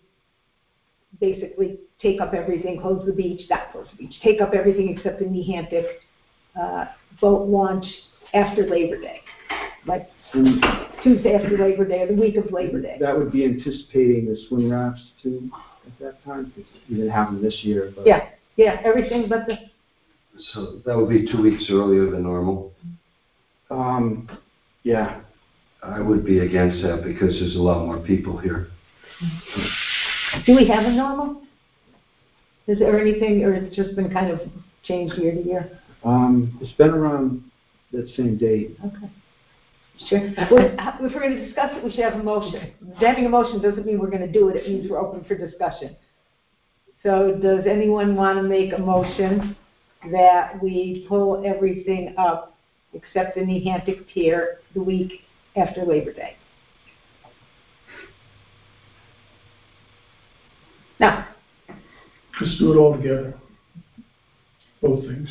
basically take up everything, close the beach, not close the beach, take up everything except the Nehantic uh, boat launch after Labor Day, like Tuesday after Labor Day, or the week of Labor Day. That would be anticipating the swim rafts too at that time. We didn't have them this year, but. Yeah, yeah, everything but the, So that would be two weeks earlier than normal. Um, yeah. I would be against that because there's a lot more people here. do we have a normal? Is there anything, or it's just been kind of changed year to year? Um, it's been around that same date. Okay. Sure. Well, if we're going to discuss it, we should have a motion. Having a motion doesn't mean we're going to do it. It means we're open for discussion. So does anyone want to make a motion that we pull everything up except the Nehantic Pier the week after Labor Day? Now, Let's do it all together. Both things.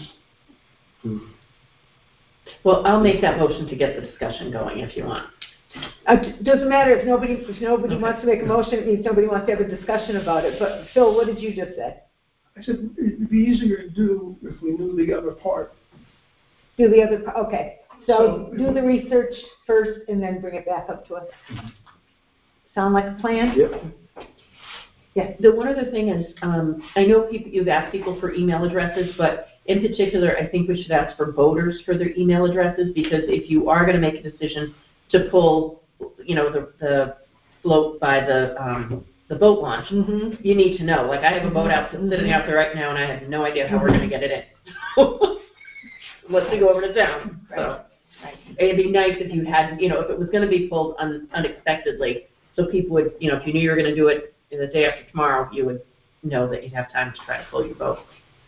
Well, I'll make that motion to get the discussion going if you want. Uh, it doesn't matter if nobody, if nobody wants to make a motion, it means nobody wants to have a discussion about it. But Phil, what did you just say? I said it'd be easier to do if we knew the other part. Do the other, pa- okay. So So- do the research first and then bring it back up to us. Sound like a plan? Yep. Yeah, the one other thing is, um, I know people, you've asked people for email addresses, but in particular, I think we should ask for voters for their email addresses, because if you are gonna make a decision to pull, you know, the, the float by the, um, the boat launch, Mm-hmm. you need to know. Like, I have a boat out, sitting out there right now, and I have no idea how we're gonna get it in. Unless we go over to town, so. Right. It'd be nice if you had, you know, if it was gonna be pulled un, unexpectedly, so people would, you know, if you knew you were gonna do it in the day after tomorrow, you would know that you'd have time to try to pull your boat.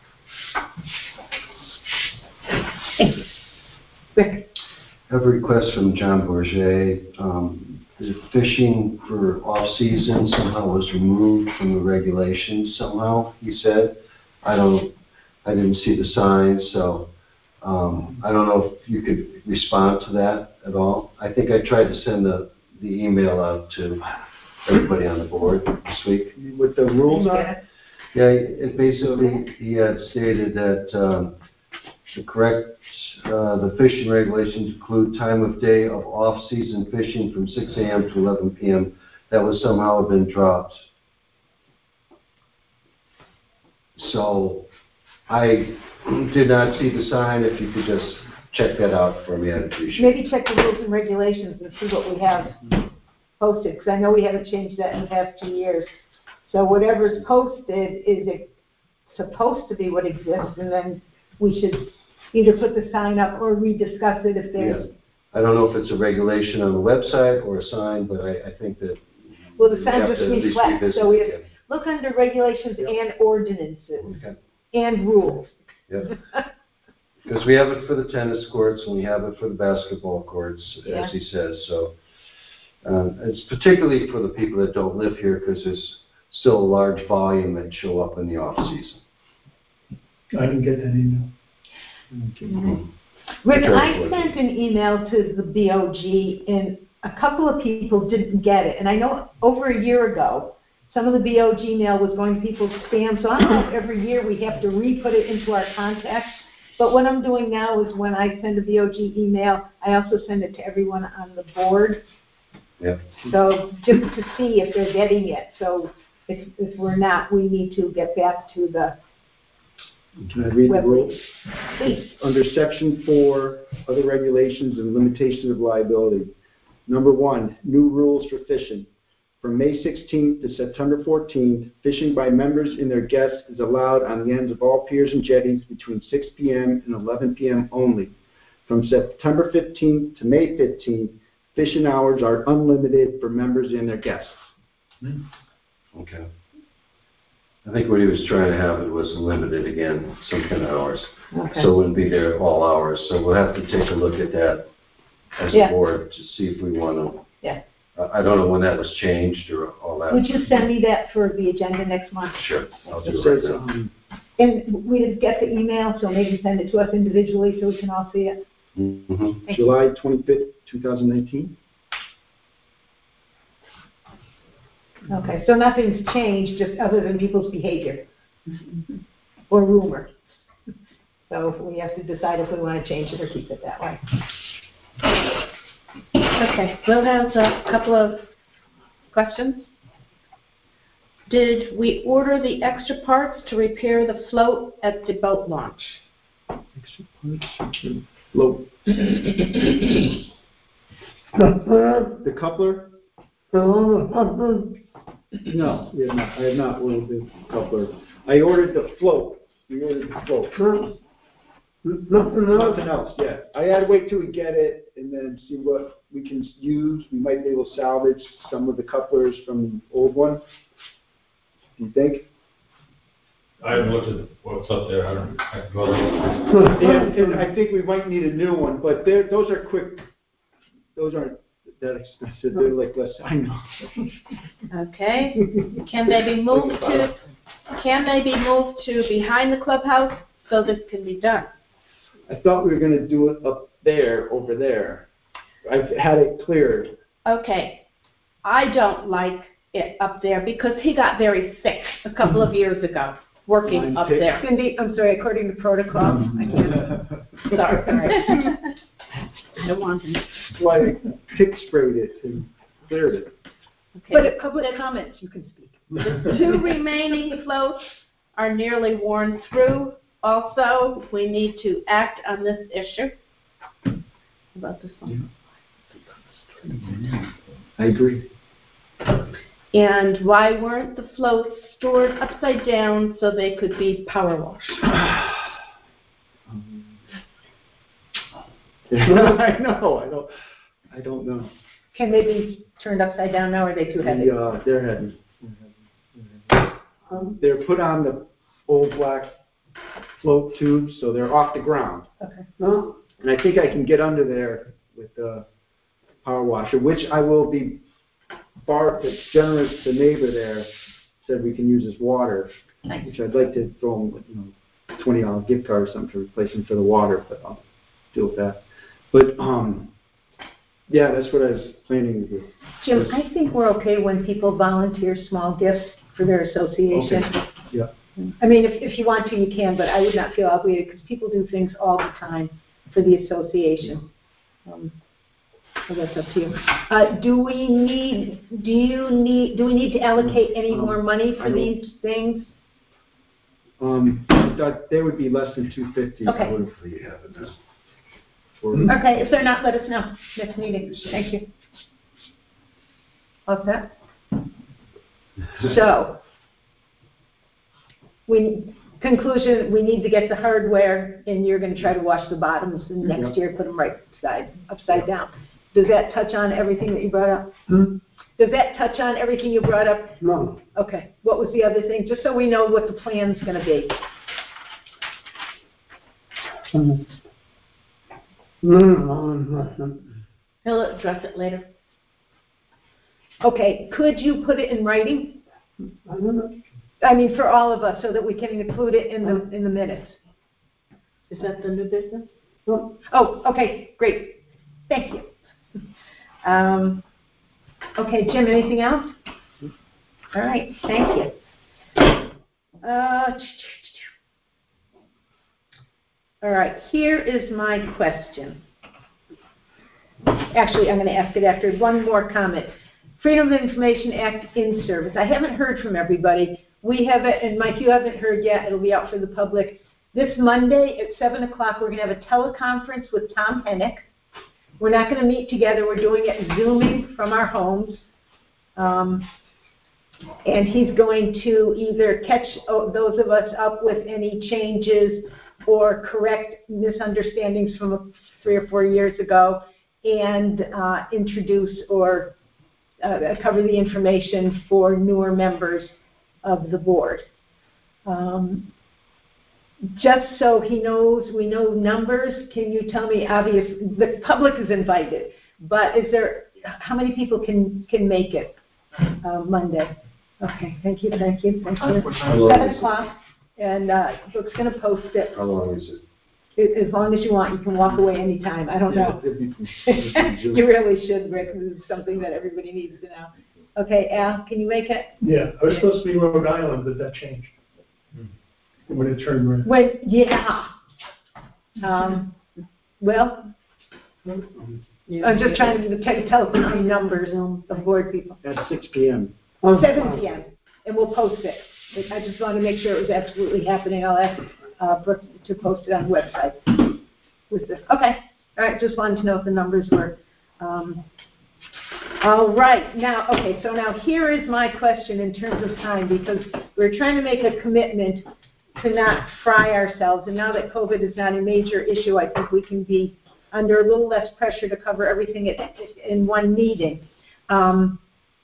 Rick? I have a request from John Bourget. Um, the fishing for off-season somehow was removed from the regulations somehow, he said. I don't, I didn't see the sign, so um, I don't know if you could respond to that at all. I think I tried to send the, the email out to everybody on the board this week. With the rules on it? Yeah, it basically, he had stated that um, the correct, uh, the fishing regulations include time of day of off-season fishing from six a.m. to eleven p.m. That was somehow been dropped. So I did not see the sign. If you could just check that out for me, I'd appreciate it. Maybe check the rules and regulations and see what we have posted, because I know we haven't changed that in the past two years. So whatever's posted, is it supposed to be what exists, and then we should either put the sign up or rediscuss it if there's... Yeah. I don't know if it's a regulation on the website or a sign, but I, I think that Well, the we sign have just to at least reflects, revisit so we it have, again. look under regulations Yep. and ordinances Okay. and rules. Yep. Because we have it for the tennis courts and we have it for the basketball courts, Yeah. as he says. So um, it's particularly for the people that don't live here, because there's still a large volume that show up in the off season. I didn't get that email. Mm-hmm. Rick, Okay. I sent an email to the B O G, and a couple of people didn't get it. And I know over a year ago, some of the B O G mail was going to people's spam, so I don't know if every year we have to re-put it into our contacts. But what I'm doing now is when I send a B O G email, I also send it to everyone on the board. Yep. So just to see if they're getting it. So if, if we're not, we need to get back to the Can I read the web rules? page. Please. Under section four, other regulations and limitations of liability. Number one, new rules for fishing. From May sixteenth to September fourteenth, fishing by members and their guests is allowed on the ends of all piers and jetties between six p.m. and eleven p.m. only. From September fifteenth to May fifteenth, fishing hours are unlimited for members and their guests. Okay. I think what he was trying to have it was limited again, some kind of hours. Okay. So it wouldn't be there all hours. So we'll have to take a look at that as Yeah. a board to see if we want to. Yeah. I don't know when that was changed or all that. Would you send me that for the agenda next month? Sure, I'll do It it right says, now. um, And we didn't get the email, so maybe send it to us individually so we can all see it. Mm-hmm. Thank you. July twenty-fifth, two thousand nineteen. Okay, so nothing's changed, just other than people's behavior or rumor. So we have to decide if we want to change it or keep it that way. Okay, Bill has a couple of questions. Did we order the extra parts to repair the float at the boat launch? Extra parts, float. The coupler? No, we have not, I have not ordered the coupler. I ordered the float. We ordered the float. Nothing else, yeah. I had to wait till we get it and then see what we can use. We might be able to salvage some of the couplers from the old one. Do you think? I haven't looked at what's up there. I don't, I can go look. Yeah, and I think we might need a new one, but they're, those are quick. Those aren't that expensive. They're like less, I know. Okay. Can they be moved to, can they be moved to behind the clubhouse so this can be done? I thought we were gonna do it up there, over there. I've had it cleared. Okay. I don't like it up there because he got very sick a couple of years ago working Mine up tick. there. Cindy, I'm sorry, according to protocol, I can't. Sorry. Sorry. I don't want him. That's why I tick sprayed it and cleared it. Okay. But at public comments, you can speak. The two remaining floats are nearly worn through. Also, we need to act on this issue. How about this one? I agree. And why weren't the floats stored upside down so they could be power washed? I know, I don't, I don't know. Can they be turned upside down now, or are they too heavy? The, uh, they're heavy. Um, They're put on the old black float tubes, so they're off the ground. Okay. And I think I can get under there with the power washer, which I will be, Bart, the generous, the neighbor there, said we can use as water, Nice. which I'd like to throw him, you know, twenty dollar gift card or something to replace him for the water, but I'll deal with that. But, um, yeah, that's what I was planning to do. Jim, I think we're okay when people volunteer small gifts for their association. Okay. Yeah. I mean, if, if you want to, you can, but I would not feel obligated because people do things all the time for the association. Um, so that's up to you. Uh, do we need, do you need, do we need to allocate any Um, more money I for don't- these things? Um, that, they would be less than two fifty. Okay. I would have for, Okay, if they're not, let us know next meeting. Thank you. All set? So, we, conclusion, we need to get the hardware, and you're gonna try to wash the bottoms, and next Yep. year put them right side, upside down. Does that touch on everything that you brought up? Hmm? Does that touch on everything you brought up? No. Okay, what was the other thing, just so we know what the plan's gonna be? He'll address it later. Okay, could you put it in writing? I mean, for all of us, so that we can include it in the, in the minutes. Is that the new business? Oh, okay, great. Thank you. Um, okay, Jim, anything else? All right, thank you. Uh, all right, here is my question. Actually, I'm going to ask it after one more comment. Freedom of Information Act in service. I haven't heard from everybody. We have it, and Mike, you haven't heard yet. It'll be out for the public. This Monday at seven o'clock, we're going to have a teleconference with Tom Hennick. We're not going to meet together. We're doing it Zooming from our homes. Um, and he's going to either catch those of us up with any changes or correct misunderstandings from three or four years ago and uh, introduce or uh, cover the information for newer members of the board. Um, just so he knows, we know numbers, can you tell me, obvious, the public is invited, but is there, how many people can, can make it uh, Monday? Okay, thank you, thank you, thank you. Seven o'clock, and uh, Brooke's going to post it. How long is it? As long as you want, you can walk away anytime. I don't know. You really should, Rick. This is something that everybody needs to know. Okay, Al, can you make it? Yeah, I was supposed to be in Rhode Island, but that changed. When it turned red. When, yeah. Um, well, I'm just trying to tell, tell us some numbers of board people. At six P M seven P M and we'll post it. I just wanted to make sure it was absolutely happening. I'll ask uh, Brooke to post it on the website. With this. Okay. All right. Just wanted to know what the numbers were. Um, all right. Now, okay. So now here is my question in terms of time, because we're trying to make a commitment to not fry ourselves. And now that COVID is not a major issue, I think we can be under a little less pressure to cover everything in one meeting. Um,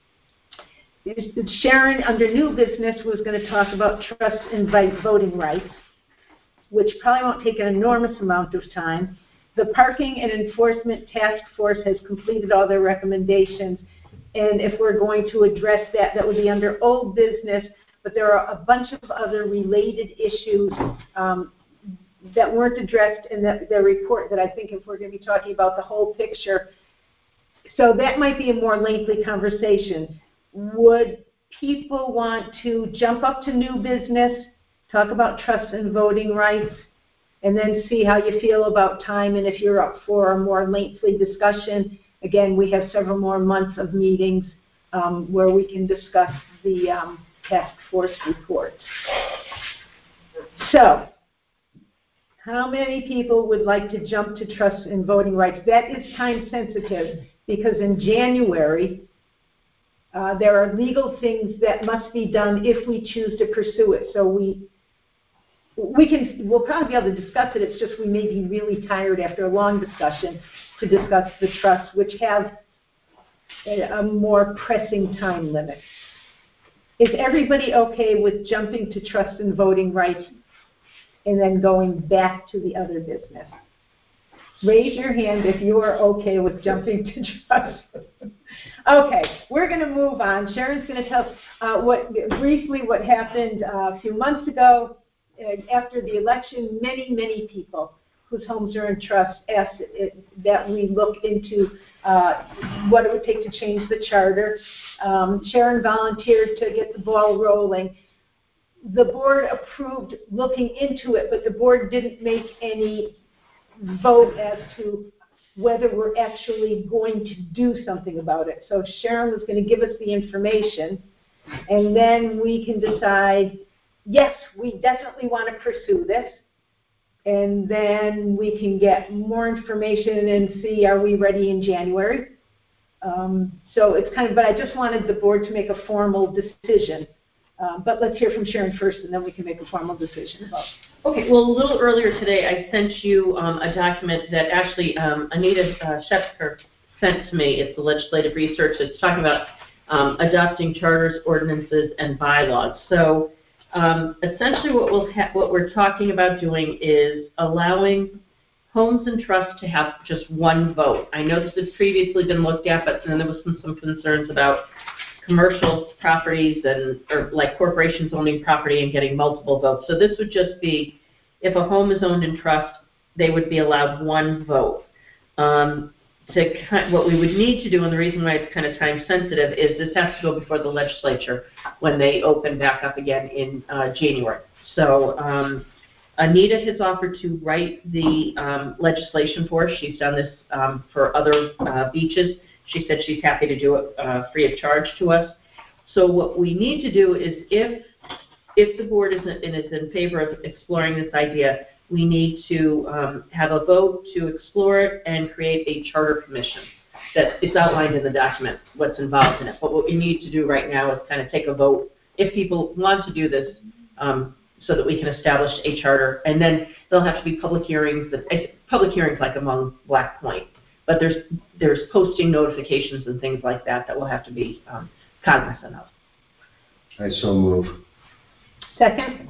Sharon, under new business, was going to talk about trust and voting rights, which probably won't take an enormous amount of time. The Parking and Enforcement Task Force has completed all their recommendations, and if we're going to address that, that would be under old business, but there are a bunch of other related issues um, that weren't addressed in the, the report that I think if we're going to be talking about the whole picture. So that might be a more lengthy conversation. Would people want to jump up to new business, talk about trust and voting rights, and then see how you feel about time and if you're up for a more lengthy discussion? Again, we have several more months of meetings um, where we can discuss the um, task force report. So, how many people would like to jump to trust and voting rights? That is time sensitive because in January, uh, there are legal things that must be done if we choose to pursue it. So we we can, we'll probably be able to discuss it. It's just we may be really tired after a long discussion to discuss the trusts, which have a, a more pressing time limit. Is everybody okay with jumping to trust and voting rights and then going back to the other business? Raise your hand if you are okay with jumping to trust. Okay, we're going to move on. Sharon's going to tell uh, what briefly what happened uh, a few months ago. Uh, after the election, many, many people whose homes are in trust asked it, that we look into uh, what it would take to change the charter. Um, Sharon volunteered to get the ball rolling. The board approved looking into it, but the board didn't make any vote as to whether we're actually going to do something about it. So Sharon was going to give us the information, and then we can decide, yes, we definitely want to pursue this, and then we can get more information and see, are we ready in January? Um, so it's kind of, but I just wanted the board to make a formal decision. Um, but let's hear from Sharon first, and then we can make a formal decision about it. Okay, well, a little earlier today, I sent you um, a document that actually um, Anita uh, Schepker sent to me. It's the legislative research. It's talking about um, adopting charters, ordinances, and bylaws. So um, essentially what, we'll ha- what we're talking about doing is allowing homes and trusts to have just one vote. I know this has previously been looked at, but then there was some, some concerns about commercial properties and or like corporations owning property and getting multiple votes. So this would just be if a home is owned in trust, they would be allowed one vote. Um, to what we would need to do, and the reason why it's kind of time sensitive, is this has to go before the legislature when they open back up again in uh, January. So um, Anita has offered to write the um, legislation for us. She's done this um, for other uh, beaches. She said she's happy to do it uh, free of charge to us. So what we need to do is if if the board is in, is in favor of exploring this idea, we need to um, have a vote to explore it and create a charter commission. That it's outlined in the document what's involved in it. But what we need to do right now is kind of take a vote if people want to do this, um, so that we can establish a charter. And then there'll have to be public hearings. That, public hearings like among Black Point. But there's there's posting notifications and things like that that we'll have to be um, cognizant of. I so move. Second?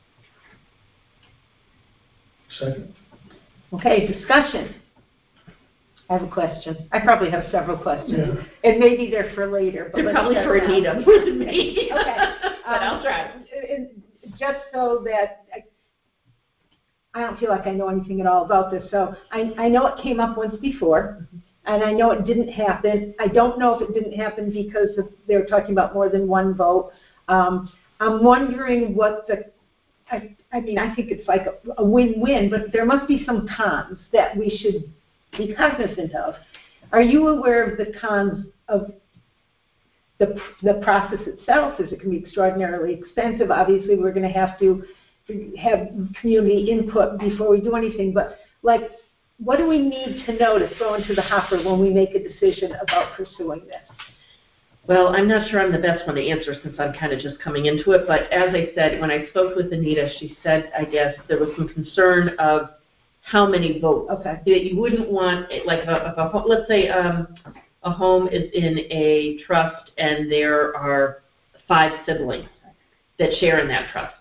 Second. Okay, discussion. I have a question. I probably have several questions. Yeah. And maybe they're for later. But they're probably for Anita more than me. Okay. But um, I'll try. Just so that I, I don't feel like I know anything at all about this. So I, I know it came up once before, and I know it didn't happen. I don't know if it didn't happen because of, they were talking about more than one vote. Um, I'm wondering what the I, I mean, I think it's like a, a win-win, but there must be some cons that we should be cognizant of. Are you aware of the cons of the, the process itself? Is it can be extraordinarily expensive? Obviously, we're going to have to have community input before we do anything, but like, what do we need to know to throw into the hopper when we make a decision about pursuing this? Well, I'm not sure I'm the best one to answer since I'm kind of just coming into it, but as I said, when I spoke with Anita, she said, I guess, there was some concern of how many votes. Okay. That you wouldn't want, like, if a, if a, let's say um, a home is in a trust and there are five siblings that share in that trust.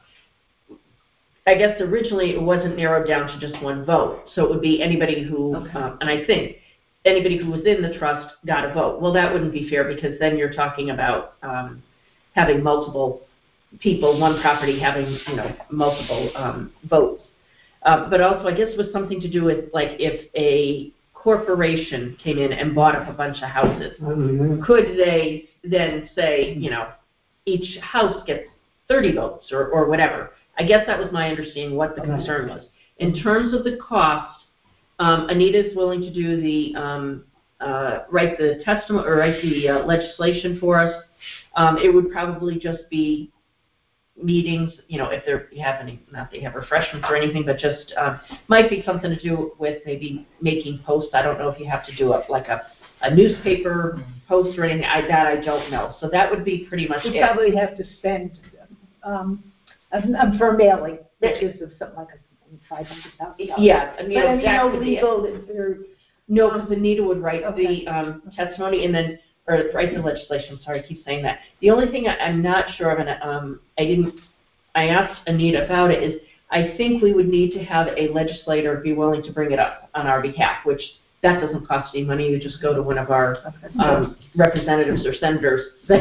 I guess originally it wasn't narrowed down to just one vote, so it would be anybody who, okay. um, and I think, anybody who was in the trust got a vote. Well, that wouldn't be fair because then you're talking about um, having multiple people, one property having, you know, multiple um, votes. Uh, but also, I guess it was something to do with, like, if a corporation came in and bought up a bunch of houses, mm-hmm. could they then say, you know, each house gets thirty votes or, or whatever? I guess that was my understanding what the okay. concern was. In terms of the cost, Um, Anita is willing to do the um, uh, write the testimony or write the uh, legislation for us. Um, it would probably just be meetings, you know, if they're have any, not they have refreshments or anything, but just um, might be something to do with maybe making posts. I don't know if you have to do a, like a, a newspaper post or anything. I that I don't know. So that would be pretty much we it. We probably have to spend um, um, for mailing, which is of something like a five hundred thousand dollars. Yeah, I mean, but I mean, no legal. No, because Anita would write okay. the um, testimony and then, or write the legislation. Sorry, I keep saying that. The only thing I, I'm not sure of, and um, I didn't, I asked Anita about it, is I think we would need to have a legislator be willing to bring it up on our behalf, which that doesn't cost any money. You just go to one of our um, representatives or senators.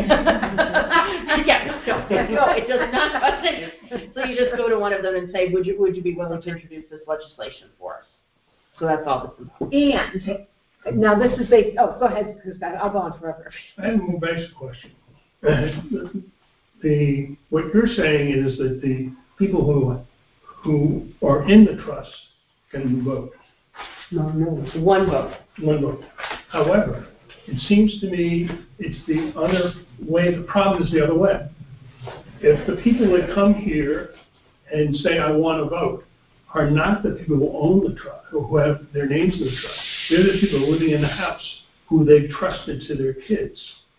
yeah, no, no, it does not cost any. So you just go to one of them and say, would you would you be willing to introduce this legislation for us? So that's all this is about. And now this is a, oh, go ahead, because I'll go on forever. I have a more basic question. the what you're saying is that the people who who are in the trust can vote. No, no, one vote. One vote. However, it seems to me it's the other way. The problem is the other way. If the people that come here and say, I want to vote, are not the people who own the trust, or who have their names in the trust. They're the people living in the house who they've trusted to their kids.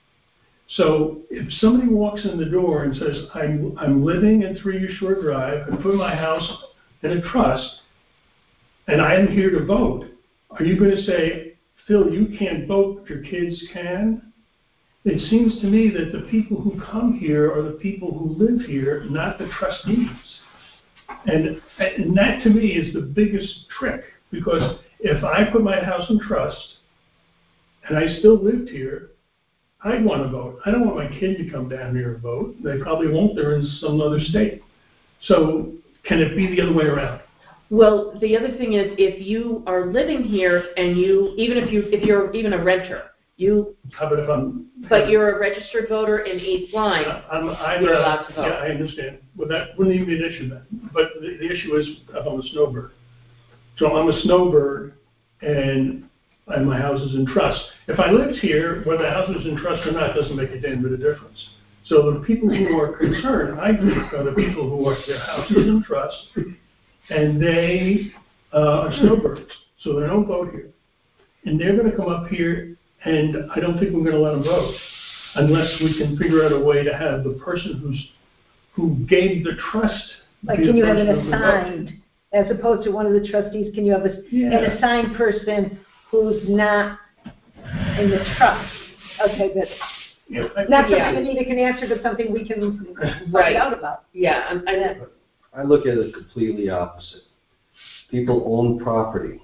So if somebody walks in the door and says, I'm, I'm living in Three Year Shore Drive and put my house in a trust, and I am here to vote, are you going to say, Phil, you can't vote, but your kids can? It seems to me that the people who come here are the people who live here, not the trustees. And, and that to me is the biggest trick, because if I put my house in trust and I still lived here, I'd want to vote. I don't want my kid to come down here and vote. They probably won't. They're in some other state. So can it be the other way around? Well, the other thing is, if you are living here and you, even if you, if you're even a renter, you. How about if I'm? But you're a registered voter in East Lyme. I'm, I'm, you're uh, allowed to vote. Yeah, I understand. Well, that wouldn't even be an issue then. But the, the issue is if I'm a snowbird. So I'm a snowbird, and and my house is in trust. If I lived here, whether the house is in trust or not, doesn't make a damn bit of difference. So the people who are concerned, I think, are the people who are their houses in trust, and they uh, are snowbirds, so they don't vote here. And they're going to come up here, and I don't think we're going to let them vote unless we can figure out a way to have the person who's who gave the trust. Like, can you have an assigned, as opposed to one of the trustees? Can you have a, yeah. an assigned person who's not in the trust? Okay, but yeah, not something yeah. Anita can answer, but something we can right. find out about. Yeah, I'm, I'm, I look at it completely opposite. People own property.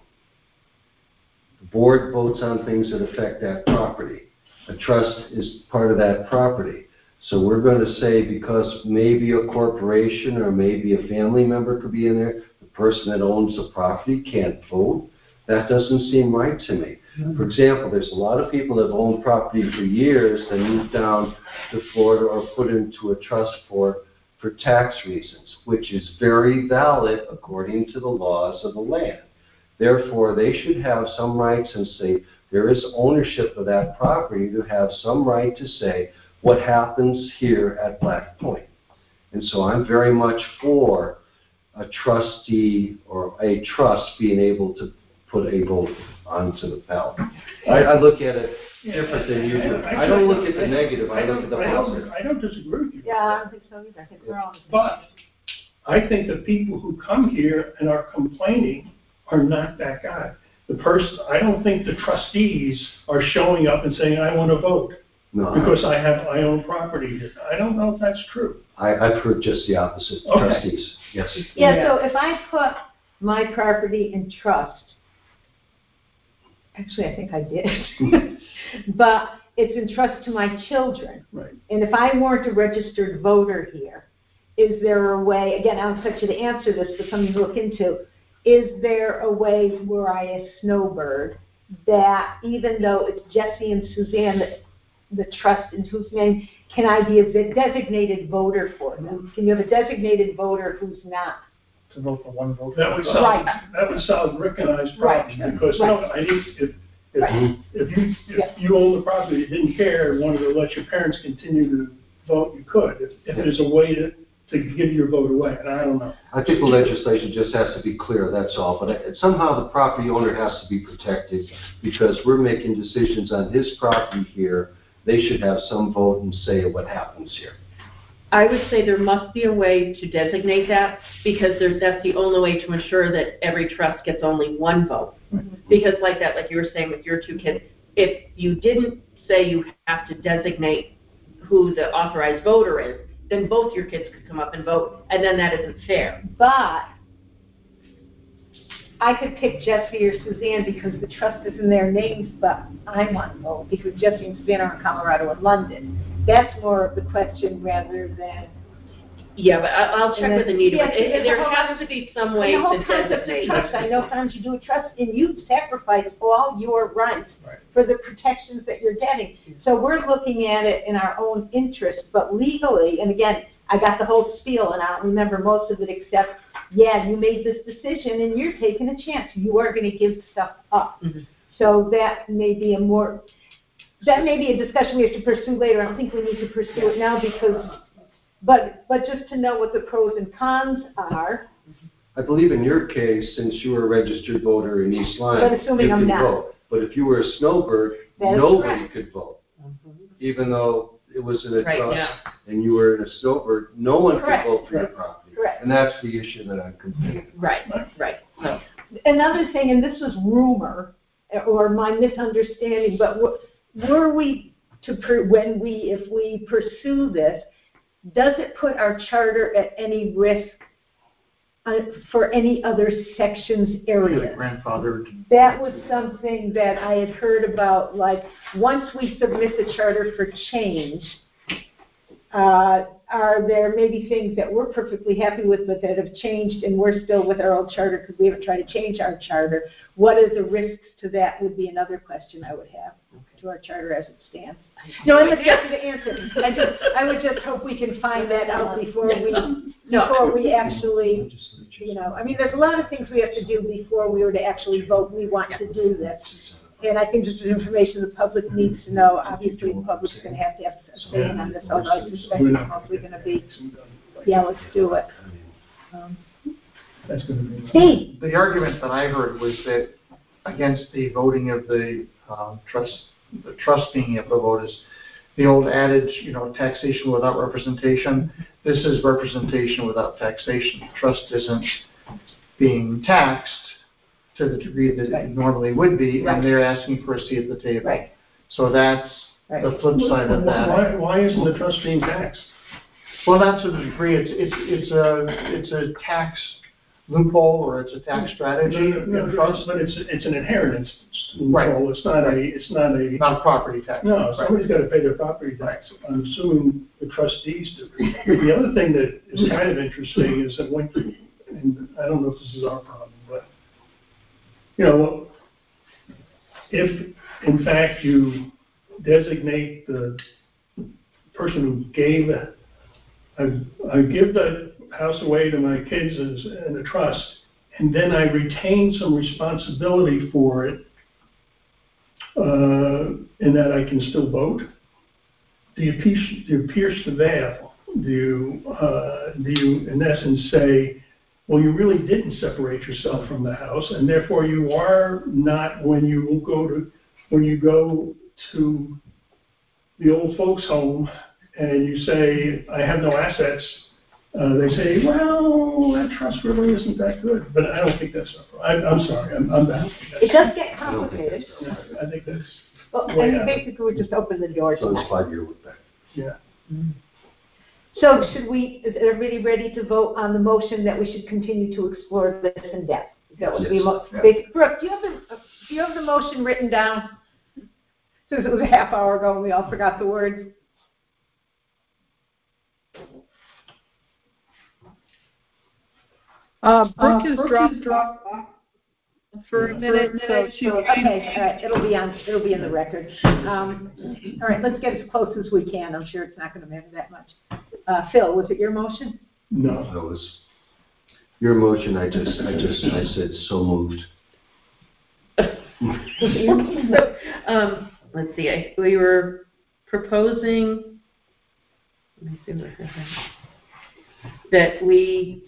The board votes on things that affect that property. A trust is part of that property. So we're going to say because maybe a corporation or maybe a family member could be in there, the person that owns the property can't vote. That doesn't seem right to me. Mm-hmm. For example, there's a lot of people that have owned property for years that moved down to Florida or put into a trust for for tax reasons, which is very valid according to the laws of the land. Therefore, they should have some rights and say there is ownership of that property to have some right to say what happens here at Black Point. And so I'm very much for a trustee or a trust being able to put a vote onto the ballot. I, I look at it different than you do. I don't look at the negative, I look at the positive. I don't disagree with you. Yeah, I don't think so either. I think we're all. But I think the people who come here and are complaining are not that guy. The person, I don't think the trustees are showing up and saying, I want to vote. No, because I have, I own property here. I don't know if that's true. I, I've heard just the opposite, Okay. trustees, yes. Yeah, yeah, so if I put my property in trust, actually I think I did, but it's in trust to my children. Right. And if I weren't a registered voter here, is there a way, again, I don't expect you to answer this, but something to look into, is there a way where I, as Snowbird, that even though it's Jesse and Suzanne, the trust in whose name, can I be a designated voter for them? Can you have a designated voter who's not? To vote for one vote. That would solve, Right. that would solve Rick and I's problem, Right. because Right. no, I need, if, if, Right. if you, if Yeah. you own the property, you didn't care, and wanted to let your parents continue to vote, you could. If, if there's a way to, to give your vote away, and I don't know. I think the legislation just has to be clear, that's all. But it- somehow the property owner has to be protected because we're making decisions on his property here. They should have some vote and say what happens here. I would say there must be a way to designate that because there's, that's the only way to ensure that every trust gets only one vote. Because like that, like you were saying with your two kids, if you didn't say you have to designate who the authorized voter is, then both your kids could come up and vote, and then that isn't fair. But I could pick Jesse or Suzanne because the trust is in their names, but I want to vote because Jesse and Suzanne are in Colorado and London. That's more of the question rather than. Yeah, but I- I'll check with Anita. Yeah, But it- there's a there whole has other- to be some way the whole to concept of designate. trust. I know sometimes you do a trust and you sacrifice all your rights Right. for the protections that you're getting. So we're looking at it in our own interest, but legally, and again, I got the whole spiel and I don't remember most of it except, yeah, you made this decision and you're taking a chance. You are going to give stuff up. Mm-hmm. So that may be a more, that may be a discussion we have to pursue later. I don't think we need to pursue it now because, but, but just to know what the pros and cons are. I believe in your case, since you were a registered voter in East Lyme, But assuming you I'm can not. vote. But if you were a snowbird, That is nobody correct. could vote. Even though it was in a Right trust now. and you were in a snowbird, no one Correct. could vote for your property. Correct. And that's the issue that I'm complaining about. Right, right. So, Another thing, and this was rumor or my misunderstanding, but w- were we to, pr- when we, if we pursue this, does it put our charter at any risk uh, for any other sections area? Grandfathered. That was something that I had heard about, like, once we submit the charter for change, uh, are there maybe things that we're perfectly happy with but that have changed and we're still with our old charter because we haven't tried to change our charter? What are the risks to that would be another question I would have to our charter as it stands. No, I'm expecting to answer. I just, I would just hope we can find that out before we, before we actually, you know, I mean, there's a lot of things we have to do before we were to actually vote, we want to do this. And I think this is information the public needs to know. Obviously, the public's going to have to have a say on this, although I suspect it's mostly going to be, yeah, let's do it. Um, That's going to be. Steve? The argument that I heard was that against the voting of the um, trust, the trust being able to vote is the old adage, you know, taxation without representation. This is representation without taxation. The trust isn't being taxed to the degree that it normally would be, Right. and they're asking for a seat at the table. Right. So that's Right. the flip side of that. Why, why isn't the trust being taxed? Well, not to the degree, it's, it's, it's a, it's a tax loophole or it's a tax strategy No, no, in no, trust, but it's, it's an inheritance Right. loophole. It's not a, it's not a, not a property tax. no, somebody's got to pay their property tax. I'm assuming the trustees do. The other thing that is kind of interesting is that when, and I don't know if this is our problem, but, you know, if in fact you designate the person who gave, I I, I give the house away to my kids as, in a trust, and then I retain some responsibility for it, uh, in that I can still vote? Do you pierce, do you pierce the veil? Do you, uh, do you, in essence, say, well, you really didn't separate yourself from the house, and therefore you are not, when you go to, when you go to the old folks' home and you say, I have no assets, uh, they say, well, that trust really isn't that good. But I don't think that's, I, I'm sorry, I'm, I'm bad. It does get complicated. I think that's. Well, I mean, basically, we just open the door. So it's five-year look back. Yeah. Mm-hmm. So should we, is everybody ready to vote on the motion that we should continue to explore this in depth? Is that what Yes. the mo- basic, Brooke, do you have the, do you have the motion written down? Since it was a half hour ago and we all forgot the words. Um, Brooke Uh, has Brooke dropped has dropped off for a minute, so she's. Okay, all right, it'll be on, it'll be in the record. Um, all right, let's get as close as we can. I'm sure it's not going to matter that much. Uh, Phil, was it your motion? No. That was your motion. I just, I just, I said so moved. So, um, let's see, I, we were proposing, let me see what I have, that we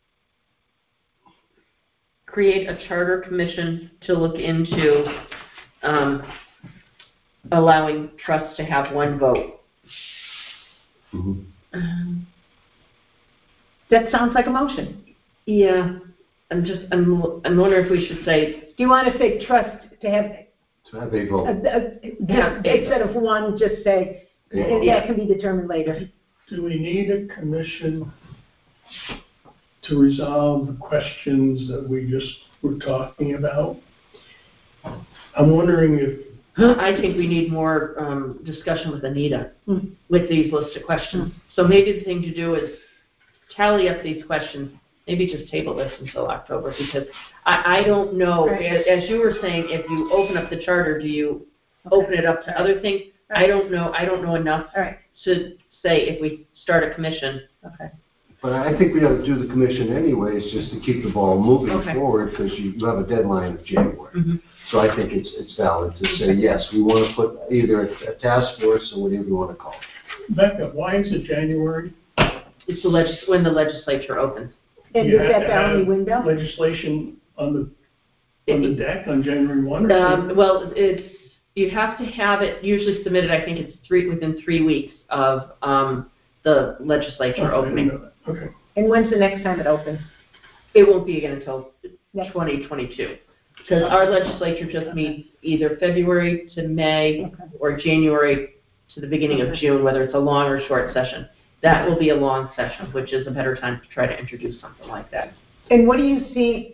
create a charter commission to look into um, allowing trusts to have one vote. Mm-hmm. Um, That sounds like a motion. yeah, I'm just, I'm, I'm wondering if we should say. Do you want to say trust to have, To have a vote. a, a, yeah, instead of one, just say, and that can be determined later. Do we need a commission to resolve the questions that we just were talking about? I'm wondering if. I think we need more um, discussion with Anita Hmm. with these list of questions. So maybe the thing to do is tally up these questions, maybe just table this until October, because I, I don't know, Right. as, as you were saying, if you open up the charter, do you Okay. open it up to other things? Right. I don't know, I don't know enough All right, to say if we start a commission. okay. But I think we ought to do the commission anyways, just to keep the ball moving Okay. forward, because you, you have a deadline of January. Mm-hmm. So I think it's, it's valid to say, yes, we want to put either a, a task force or whatever you want to call it. Back up, why is it January? It's the legis- when the legislature opens. And You is have that to the only have window? Legislation on the, on the deck on January first? Or Um, well, it's, you have to have it usually submitted, I think it's three, within three weeks of um, the legislature Okay, I opening. didn't know that. Okay. And when's the next time it opens? It won't be again until Next. twenty twenty-two. Because our legislature just meets either February to May Okay. or January to the beginning of Okay. June, whether it's a long or short session. That will be a long session, which is a better time to try to introduce something like that. And what do you see?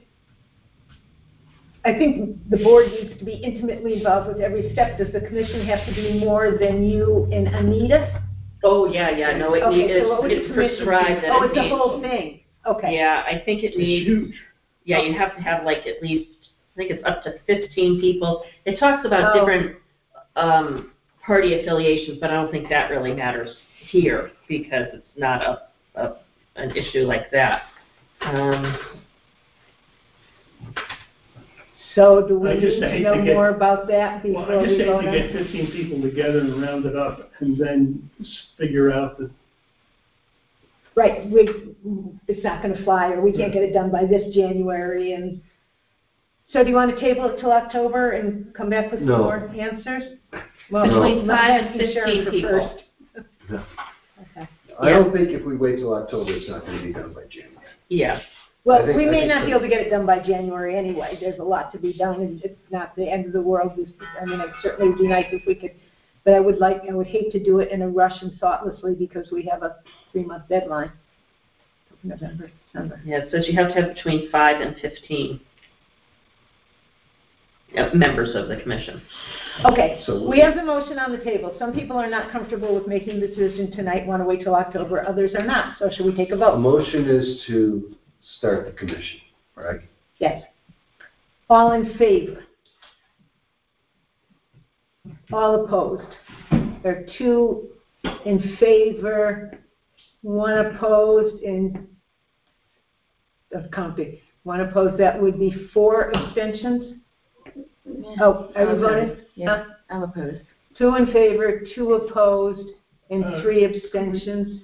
I think the board needs to be intimately involved with every step. Does the commission have to be more than you and Anita? Oh, yeah, yeah, no, it Okay, needs, so what would the it's commission prescribed do? that Oh, it it's the needs. whole thing? Okay. Yeah, I think it It's needs, huge. yeah, you have to have like at least, I think it's up to fifteen people. It talks about Oh. different um, party affiliations, but I don't think that really matters here because it's not a, a an issue like that. Um, So do we I need just to hate know to get- more about that Well, before I we just hate vote to on get it? fifteen people together and round it up and then s- figure out that, Right, we, it's not gonna fly, or we can't get it done by this January, and, so do you wanna table it till October and come back with some No. more answers? Well, No. Between let five Nancy and Sharon fifteen for people. first. No. Okay. I don't think if we wait till October, it's not going to be done by January. yeah. Well, I think- we I may think not be so. able to get it done by January anyway, there's a lot to be done, and it's not the end of the world. This- I mean, it certainly would be nice if we could, but I would like, I would hate to do it in a rush and thoughtlessly, because we have a three-month deadline. November, December. Yeah, it says you have to have between five and fifteen uh, members of the commission. Okay, So- we have the motion on the table. Some people are not comfortable with making the decision tonight, want to wait till October, others are not. So should we take a The vote? motion is to start the commission, right? Yes. All in favor? All opposed? There are two in favor, one opposed, and of counting, one opposed, that would be four abstentions. Oh, are you voting? Yeah, I'm opposed. Two in favor, two opposed, and Uh, three abstentions.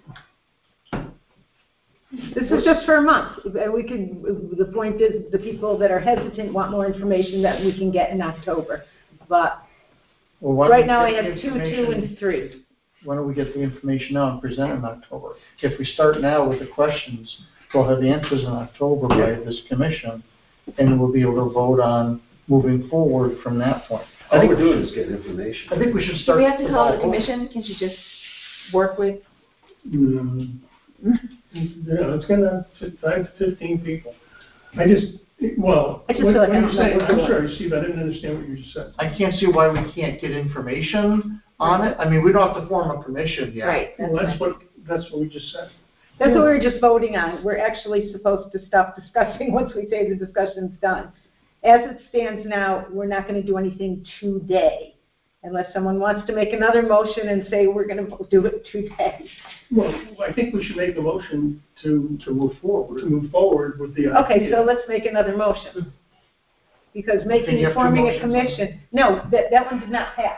This is just for a month. And we can, the point is, the people that are hesitant want more information that we can get in October. But Well, why don't right we now I get have the two, two, information- and three. Why don't we get the information now and present it in October? If we start now with the questions, we'll have answers in October by this commission, and we'll be able to vote on moving forward from that point. I All think we're doing is getting information. I think we should Do start. we have to the call ball it a rolling. commission? Can't you just work with? Mm, Yeah, it's gonna fit five to fifteen people. I just, well, I just what feel like what I you're don't know saying, what I'm we're sorry, Steve, I didn't understand what you just said. I can't see why we can't get information on it. I mean, we don't have to form a commission yet. Right. Well, that's what, that's what we just said. That's what we were just voting on. We're actually supposed to stop discussing once we say the discussion's done. As it stands now, we're not going to do anything today, unless someone wants to make another motion and say we're going to do it today. Well, I think we should make a motion to, to move forward, to move forward with the idea. Okay, so let's make another motion. Because Can making, you have two forming a motions on commission, no, that, that one did not pass.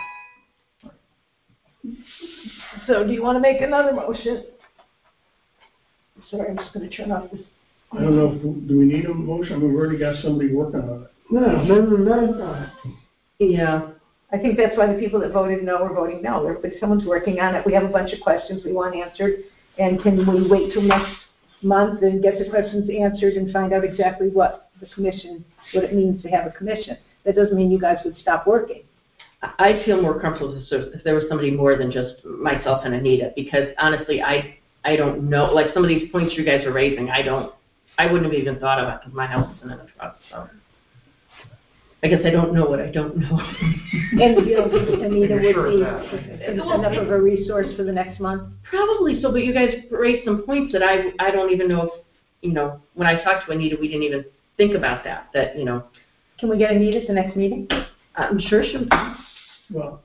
Okay. So do you want to make another motion? Sorry, I'm just going to turn off this. I don't know, if- do we need a motion? We've already got somebody working on it. No, no, no, no. Yeah, I think that's why the people that voted no are voting no. Everybody, someone's working on it. We have a bunch of questions we want answered. And can we wait till next month and get the questions answered and find out exactly what the commission, what it means to have a commission? That doesn't mean you guys would stop working. I'd feel more comfortable if there was somebody more than just myself and Anita, because honestly, I I don't know, like some of these points you guys are raising, I don't, I wouldn't have even thought of it because my house isn't in a trust, so. I guess I don't know what I don't know. And you don't think Anita You're sure would of be that? enough of a resource for the next month? Probably so, but you guys raised some points that I, I don't even know if, you know, when I talked to Anita, we didn't even think about that, that, you know. Can we get Anita at the next meeting? I'm sure she would. Well,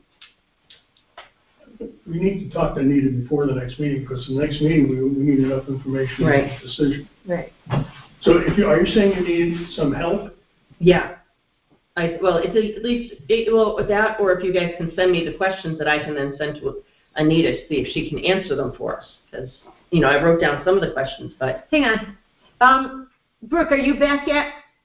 we need to talk to Anita before the next meeting, because the next meeting, we, we need enough information to Right. make a decision. Right. So if you, are you saying you need some help? Yeah. I, well, it's a, at least, it, well, that, or if you guys can send me the questions that I can then send to Anita to see if she can answer them for us. Because, you know, I wrote down some of the questions, but. Hang on. Um, Brooke, are you back yet?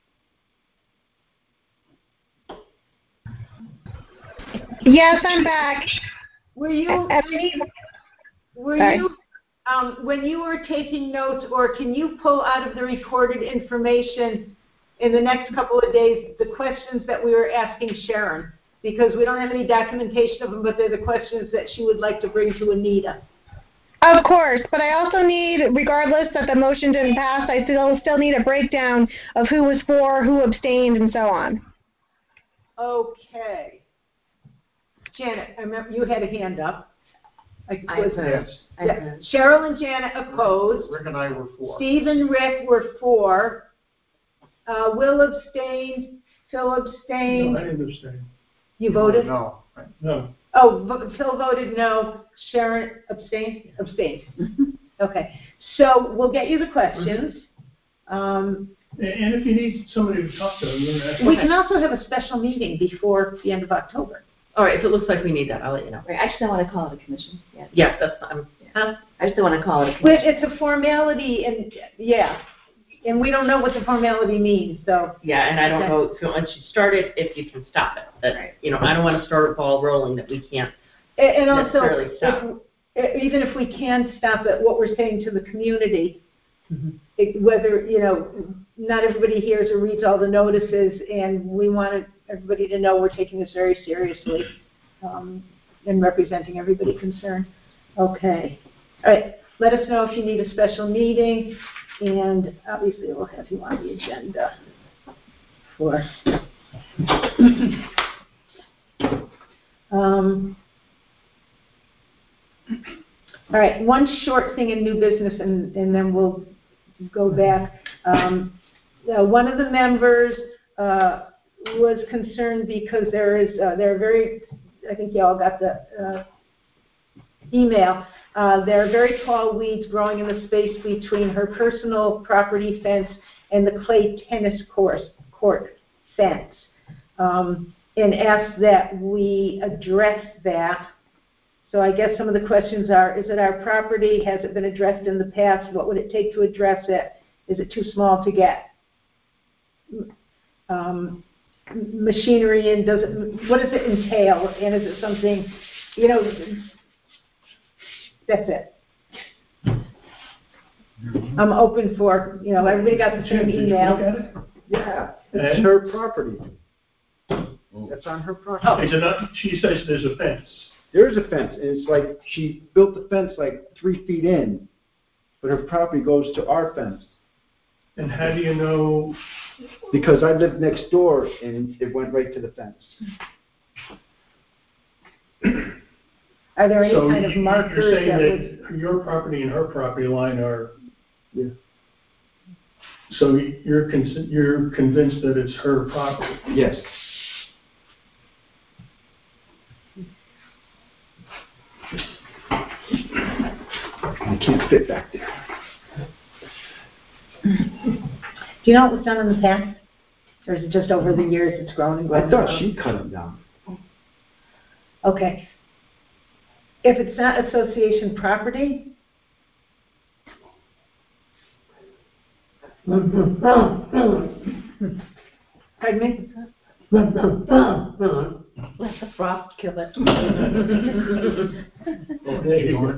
Yes, I'm back. Were you, were Sorry. you, um, when you were taking notes, or can you pull out of the recorded information in the next couple of days the questions that we were asking Sharon? Because we don't have any documentation of them, but they're the questions that she would like to bring to Anita. Of course, but I also need, regardless that the motion didn't pass, I still still need a breakdown of who was for, who abstained, and so on. Okay. Janet, I remember you had a hand up. I, I was, opposed. I yeah. opposed. Cheryl and Janet opposed. Rick and I were for. Steve and Rick were for. Uh, Will abstained. Phil abstained. No, I didn't understand. You voted? No. Right. No. Oh, vo- Phil voted no. Sharon abstained? Abstained. Okay. So we'll get you the questions. Um, And, and if you need somebody to talk to, then that's. we can also have a special meeting before the end of October. All right, if it looks like we need that, I'll let you know. Right, I just don't want to call it a commission. Yeah. Yes, that's, I'm, Huh? I just don't want to call it a But commission. it's a formality, and yeah, and we don't know what the formality means, so. yeah, and I don't Okay. know, if, once you start it, if you can stop it. That, Right. you know, I don't want to start a ball rolling that we can't. And and also, necessarily stop. if, even if we can stop it, what we're saying to the community, Mhm. it- whether, you know, not everybody hears or reads all the notices, and we want everybody to know we're taking this very seriously, um, and representing everybody concerned. Okay. All right. Let us know if you need a special meeting, and obviously we'll have you on the agenda for. um, all right. One short thing in new business, and, and then we'll go back. Um, uh, one of the members uh, was concerned because there is, uh, there are very, I think you all got the uh, email, Uh, there are very tall weeds growing in the space between her personal property fence and the clay tennis court, court fence. Um, and asked that we address that. So I guess some of the questions are, is it our property? Has it been addressed in the past? What would it take to address it? Is it too small to get um, machinery in? Does it, what does it entail? And is it something, you know, that's it. I'm open for, you know, everybody got the same email. Yeah, it's her property. That's on her property. Oh, is it not, she says there's a fence. There's a fence, and it's like, she built the fence like three feet in, but her property goes to our fence. And how do you know? Because I lived next door, and it went right to the fence. Are there any So kind of you- markers You're saying that that would... your property and her property line are, Yeah. so you're con- you're convinced that it's her property? Yes. I can't fit back there. Do you know what was done in the past? Or is it just over the years it's grown and grown? I thought she cut them down. Okay. If it's not association property, pardon me? Let the frost kill it. Oh, there you are.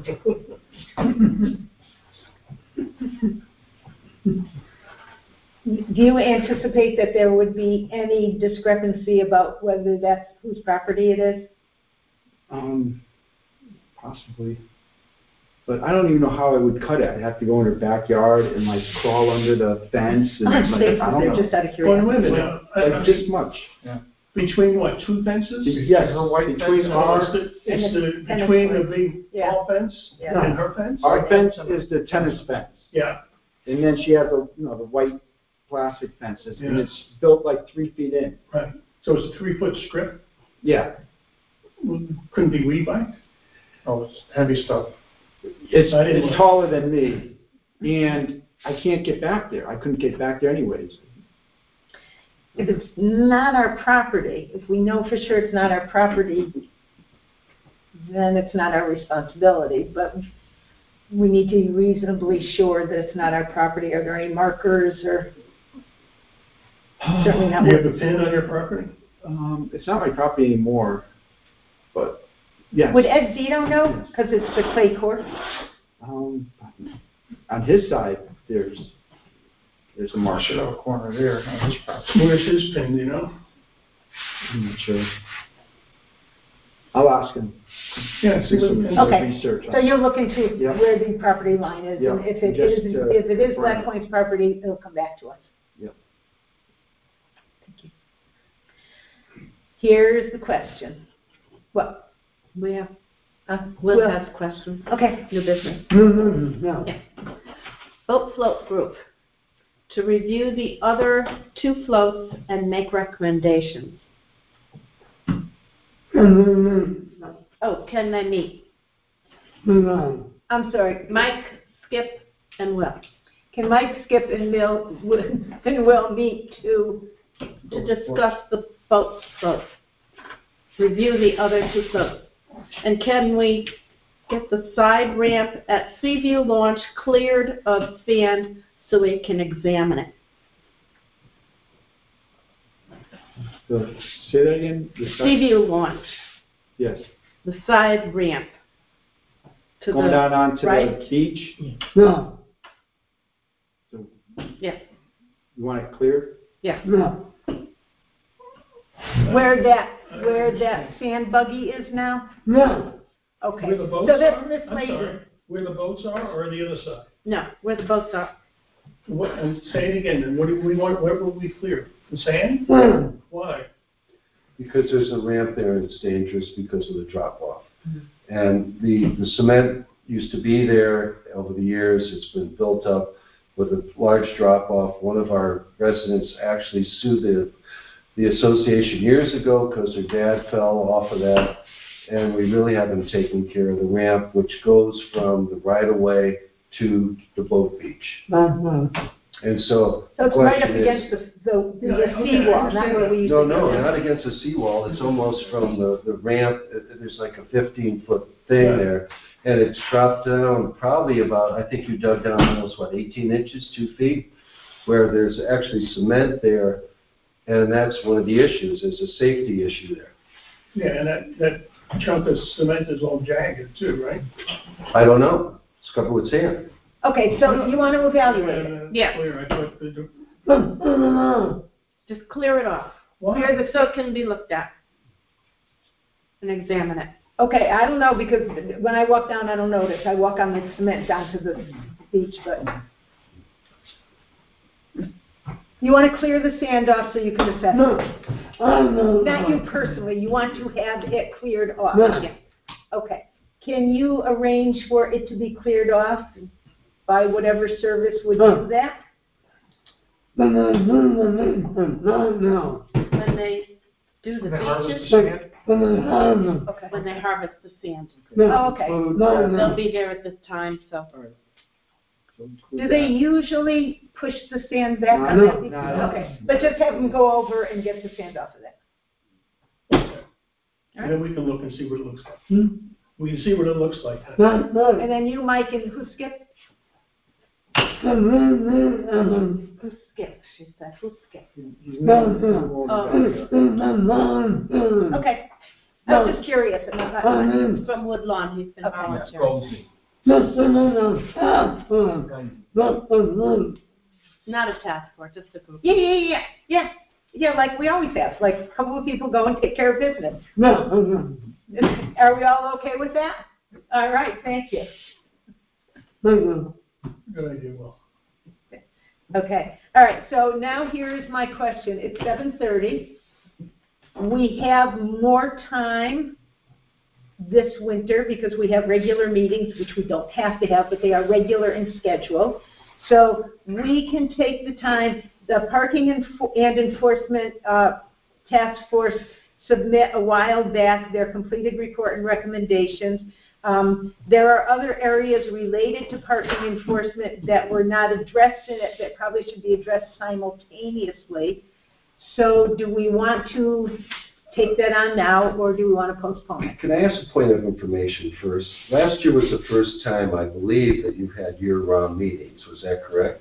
Do you anticipate that there would be any discrepancy about whether that's whose property it is? Um, possibly. But I don't even know how I would cut it. I'd have to go in her backyard and like crawl under the fence and like, I don't know. Just out of Well, curiosity. wait a minute. now. Like this much. Yeah. Between what, two fences? Yes, between our, It's the, it's the, Tennis between the court. big Yeah. tall fence Yeah. and her fence? our fence is the tennis fence. Yeah. And then she has the, you know, the white plastic fences, and Yeah. it's built like three feet in. Right. So it's a three-foot strip? Yeah. Couldn't be weed whacked? Oh, it's heavy stuff. It's, I didn't it's look. taller than me, and I can't get back there. I couldn't get back there anyways. If it's not our property, if we know for sure it's not our property, then it's not our responsibility. But we need to be reasonably sure that it's not our property. Are there any markers or certainly not? Do you have a pin on your property? Um, it's not my property anymore, but yeah. Would Ed Zito know? Because it's the clay court. Um, on his side, there's there's a I mark. should have a corner there on his property. Where's his pin, do you know? I'm not sure. I'll ask him. Yeah, see what the pin is. Okay. Research on So it. you're looking to Yep. where the property line is, Yep. and if it Just is, to if it is confirm Black it. Point's property, it'll come back to us. Yep. Thank you. Here's the question. What? We have, uh, Will. Will has questions. Okay. New business. No, no, no. Yeah. Boat float group, to review the other two floats and make recommendations. Oh, can they meet? I'm sorry. Mike, Skip, and Will, Can Mike, Skip, and Bill, and Will meet to, to discuss the boat float. Review the other two floats. And can we get the side ramp at Seaview Launch cleared of sand so we can examine it? The, say that again? The side- Seaview Launch, Yes. the side ramp. To Going the down onto right? the beach? No. So Yeah, you want it clear? yeah. no. Where that, where that sand buggy is now? No. Okay. Where the boats So this, are? this I'm lady, sorry. Where the boats are or the other side? No, where the boats are. What, and say it again, and what do we want, where will we clear? The sand? Why? Because there's a ramp there and it's dangerous because of the drop off. And the, the cement used to be there over the years. It's been built up with a large drop off. One of our residents actually sued the, the association years ago because her dad fell off of that and we really haven't taken care of the ramp, which goes from the right-of-way to the boat beach. Uh-huh. And so, So it's right up against the, the, the Yeah, okay, seawall, not where we used no, to no, go. not against the seawall. It's almost from the, the ramp. uh, There's like a fifteen-foot thing Right. there, and it's dropped down probably about, I think you dug down almost, what, eighteen inches, two feet, where there's actually cement there, and that's one of the issues. There's a safety issue there. Yeah, and that, that chunk of cement is all jagged too, right? I don't know. It's covered with sand. Okay, so you want to evaluate it? Yeah. Clear, I thought the, Just clear it off. Why? Clear the, so it can be looked at and examine it. Okay, I don't know, because when I walk down, I don't notice. I walk on the cement down to the beach, but you want to clear the sand off so you can assess it? no. Not you personally, you want to have it cleared off? No. Yeah. Okay. Can you arrange for it to be cleared off by whatever service would do that? When they do the When they harvest beaches, the sand? Okay. when they harvest the sand. Oh, okay. They'll be there at this time, so. Do they usually push the sand back on No, that beach? no. Okay, but just have them go over and get the sand off of that. And then we can look and see what it looks like. We can see what it looks like. And then you, Mike, and who skipped? Who skipped, she said, who skipped? Okay. I was just curious. I'm not- He's from Woodlawn, he's been Okay. volunteering. Not a task force, just a group. Yeah, yeah, yeah, yeah. Yeah, like we always have, like a couple of people go and take care of business. Are we all okay with that? All right, thank you. Good idea, Will. Okay, all right, so now here's my question. It's seven thirty. We have more time this winter because we have regular meetings, which we don't have to have, but they are regular in schedule. So we can take the time, the Parking and and Enforcement uh, Task Force submit a while back their completed report and recommendations. Um, there are other areas related to parking enforcement that were not addressed in it that probably should be addressed simultaneously. So do we want to take that on now, or do we want to postpone it? Can I ask a point of information first? Last year was the first time, I believe, that you had year-round meetings. Was that correct?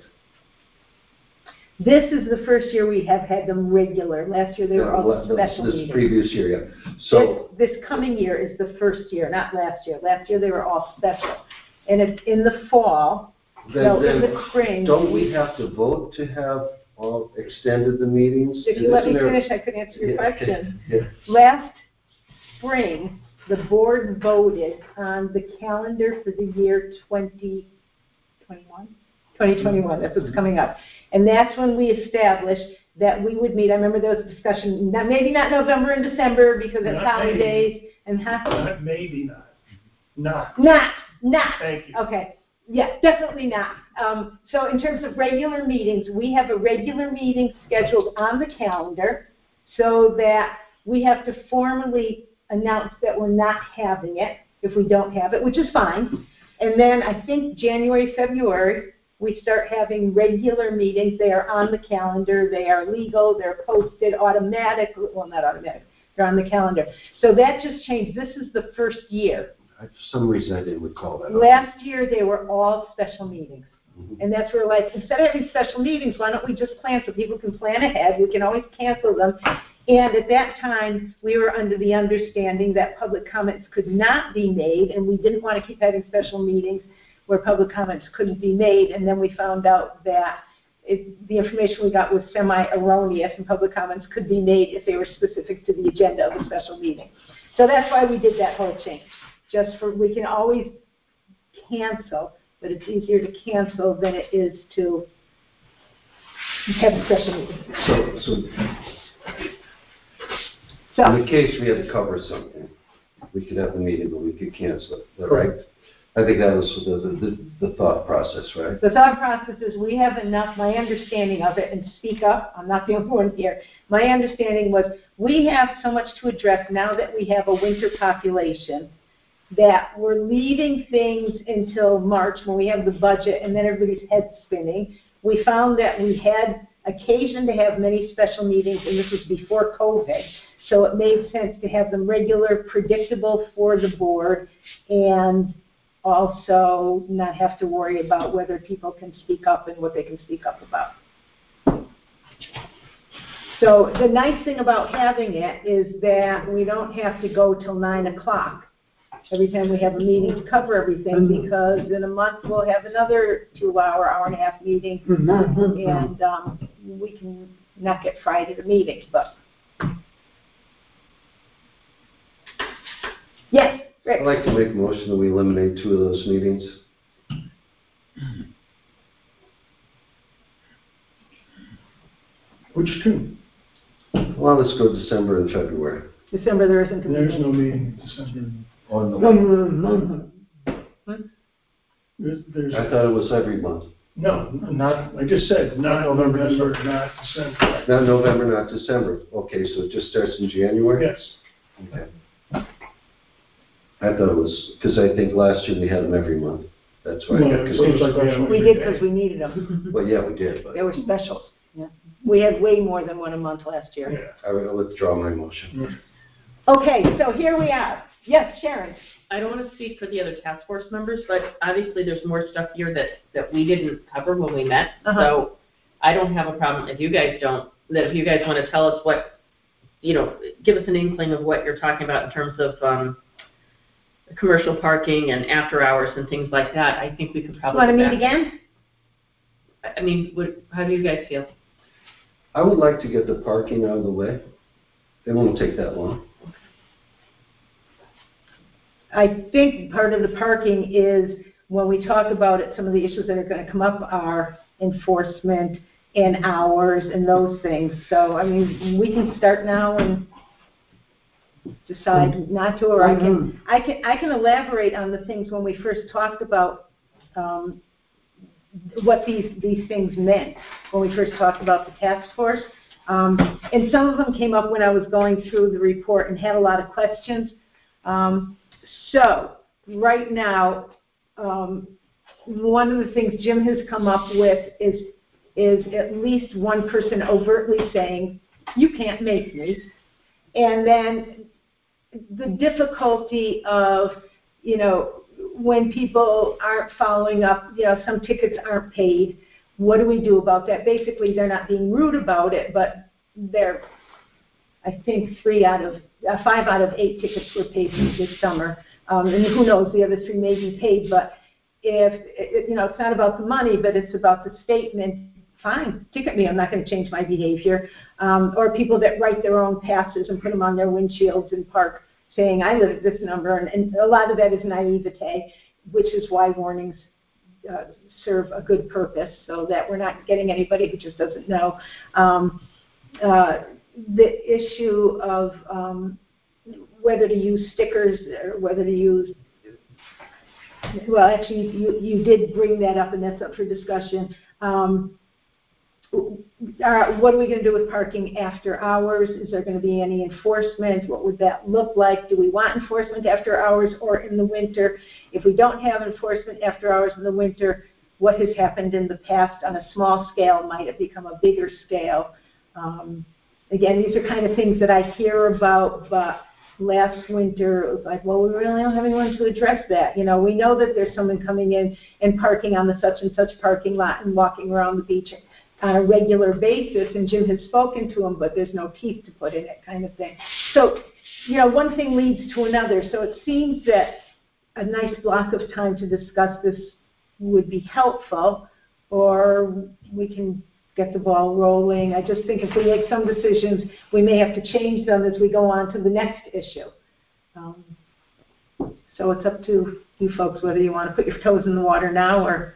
This is the first year we have had them regular. Last year they were all No, special this meetings. previous year, yeah. So, This, this coming year is the first year, not last year. Last year they were all special. And it's in the fall, no, then, in then the spring. don't we have to vote to have all extended the meetings? If you let me Isn't there- finish, I could answer your Yeah, question. yeah. Last spring, the board voted on the calendar for the year twenty twenty-one? twenty twenty-one, that's what's coming up. And that's when we established that we would meet. I remember there was a discussion, not, maybe not November and December because it's Not holidays and ha- Not maybe not. Not. Not, not. Thank you. Okay, yeah, definitely not. Um, so in terms of regular meetings, we have a regular meeting scheduled on the calendar so that we have to formally announce that we're not having it if we don't have it, which is fine. And then I think January, February, we start having regular meetings. They are on the calendar. They are legal. They're posted automatically. Well, not automatic. They're on the calendar. So that just changed. This is the first year. For some reason, I didn't recall that. Last year, they were all special meetings. Mhm. And that's where, like, instead of having special meetings, why don't we just plan so people can plan ahead? We can always cancel them. And at that time, we were under the understanding that public comments could not be made, and we didn't want to keep having special meetings where public comments couldn't be made. And then we found out that it, the information we got was semi-erroneous, and public comments could be made if they were specific to the agenda of a special meeting. So that's why we did that whole change. Just for, we can always cancel, but it's easier to cancel than it is to have a special meeting. So, so So, in the case we had to cover something, we could have the meeting, but we could cancel it. Is that Correct. right? I think that was the, the, the thought process, right? The thought process is we have enough, my understanding of it, and speak up, I'm not the only one here. My understanding was we have so much to address now that we have a winter population that we're leaving things until March when we have the budget and then everybody's head spinning. We found that we had occasion to have many special meetings, and this was before COVID, so it made sense to have them regular, predictable for the board, and also not have to worry about whether people can speak up and what they can speak up about. So the nice thing about having it is that we don't have to go till nine o'clock every time we have a meeting to cover everything, because in a month we'll have another two-hour, hour and a half meeting, and um, we can not get fried at a meeting. But yes, Rick. I'd like to make a motion that we eliminate two of those meetings. Which two? Well, let's go December and February. December there isn't a There's meeting. no meeting in December. Or No, no, no, no. What? There's, there's, I thought it was every month. no, not, I just said, not November, November, not December. Not November, not December. Okay, so it just starts in January? Yes. Okay. I thought it was, because I think last year we had them every month. That's why Well, I got it seems like we have confused. them We every did day. because we needed them. Well, yeah, we did, but They were specials. Yeah. We had way more than one a month last year. Yeah. I will withdraw my motion. Okay, so here we are. Yes, Sharon. I don't want to speak for the other task force members, but obviously there's more stuff here that, that we didn't cover when we met. Uh-huh. So I don't have a problem, if you guys don't, that if you guys want to tell us what, you know, give us an inkling of what you're talking about in terms of um, commercial parking and after hours and things like that, I think we could probably. Want to go meet back. again? I mean, what, how do you guys feel? I would like to get the parking out of the way. It won't take that long. I think part of the parking is when we talk about it, some of the issues that are going to come up are enforcement and hours and those things. So, I mean, we can start now and decide not to, or I can, I can, I can elaborate on the things when we first talked about um, what these, these things meant when we first talked about the task force. Um, and some of them came up when I was going through the report and had a lot of questions. Um, so right now, um, one of the things Jim has come up with is, is at least one person overtly saying, you can't make me. And then the difficulty of, you know, when people aren't following up, you know, some tickets aren't paid. What do we do about that? Basically, they're not being rude about it, but they're, I think, three out of, uh, five out of eight tickets were paid this summer. Um, and who knows, the other three may be paid, but if, it, you know, it's not about the money, but it's about the statement, fine, ticket me, I'm not going to change my behavior. Um, or people that write their own passes and put them on their windshields and park saying, I live at this number, and, and a lot of that is naivete, which is why warnings uh, serve a good purpose, so that we're not getting anybody who just doesn't know. Um, uh, the issue of um, whether to use stickers or whether to use, well, actually, you, you did bring that up, and that's up for discussion. Um, Uh, what are we going to do with parking after hours? Is there going to be any enforcement? What would that look like? Do we want enforcement after hours or in the winter? If we don't have enforcement after hours in the winter, what has happened in the past on a small scale? Might it become a bigger scale? Um, again, these are kind of things that I hear about, but last winter it was like, well, we really don't have anyone to address that. You know, we know that there's someone coming in and parking on the such and such parking lot and walking around the beach on a regular basis, and Jim has spoken to him, but there's no teeth to put in it, kind of thing. So, you know, one thing leads to another. So it seems that a nice block of time to discuss this would be helpful, or we can get the ball rolling. I just think if we make some decisions, we may have to change them as we go on to the next issue. Um, so it's up to you folks whether you want to put your toes in the water now or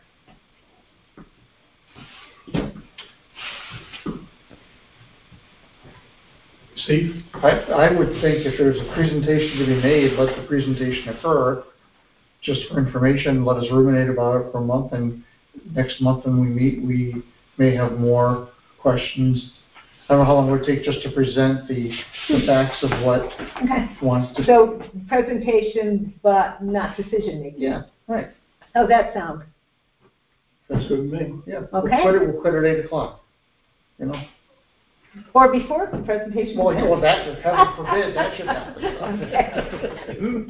Steve? I, I would think if there's a presentation to be made, let the presentation occur. just for information, let us ruminate about it for a month, and next month when we meet, we may have more questions. I don't know how long it would take just to present the, the facts of what Okay. wants to. So presentation, but not decision making. Yeah, right. How's that sound? That's good with me. Yeah. Okay. We'll quit it, we'll quit at eight o'clock, you know. Or before the presentation. Well, yeah, well, that, heaven forbid, that should happen.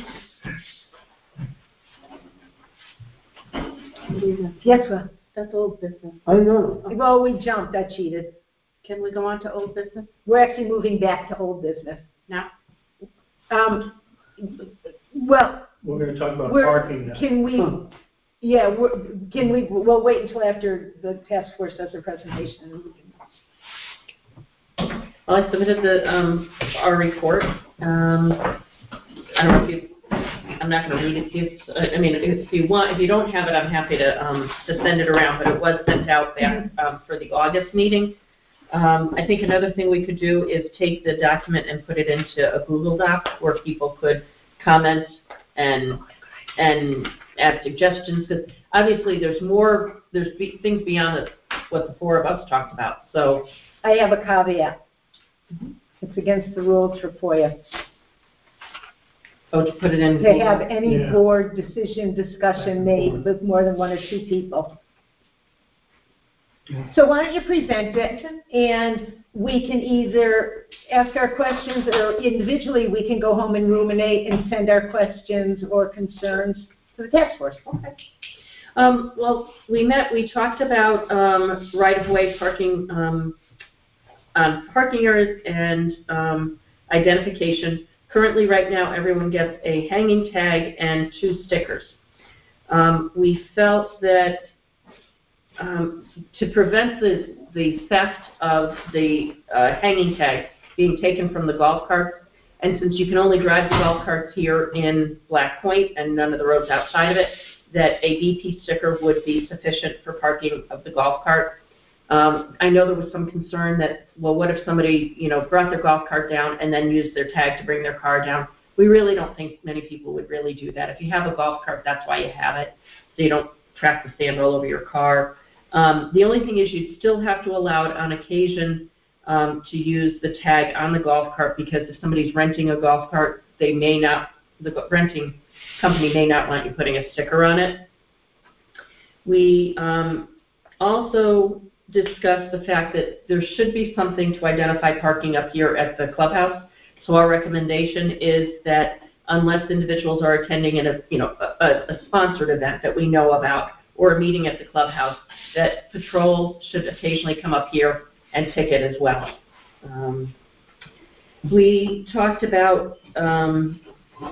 Okay. Yes, well. That's old business. I know. Well, we jumped, I cheated. Can we go on to old business We're actually moving back to old business. now? Um, well, We're gonna talk about we're, parking now. can we, yeah, we're, can we, we'll wait until after the task force does their presentation. And we can... Well, I submitted the, um, our report. Um, I don't know if you, I'm not going to read it to you. I mean, if you want, if you don't have it, I'm happy to, um, to send it around, but it was sent out back, um, for the August meeting. Um, I think another thing we could do is take the document and put it into a Google Doc where people could comment and, and add suggestions, because obviously there's more, there's be, things beyond the, what the four of us talked about. So I have a caveat. It's against the rules for FOIA. Oh, to put it in. To have any Yeah. board decision discussion made with more than one or two people. So why don't you present it, and we can either ask our questions, or individually we can go home and ruminate and send our questions or concerns to the task force. Okay. Um, well, we met, we talked about um, right-of-way parking, um, um, parking areas and um, identification. Currently, right now, everyone gets a hanging tag and two stickers. Um, we felt that um, to prevent the, the theft of the uh, hanging tag being taken from the golf carts, and since you can only drive the golf carts here in Black Point and none of the roads outside of it, that a B P sticker would be sufficient for parking of the golf cart. Um, I know there was some concern that, well, what if somebody, you know, brought their golf cart down and then used their tag to bring their car down? We really don't think many people would really do that. If you have a golf cart, that's why you have it, so you don't track the sand all over your car. Um, the only thing is you'd still have to allow it on occasion um, to use the tag on the golf cart, because if somebody's renting a golf cart, they may not, the renting company may not want you putting a sticker on it. We um, also discussed the fact that there should be something to identify parking up here at the clubhouse. So our recommendation is that unless individuals are attending in a, you know, a, a sponsored event that we know about, or a meeting at the clubhouse, that patrol should occasionally come up here and ticket as well. Um, we talked about um,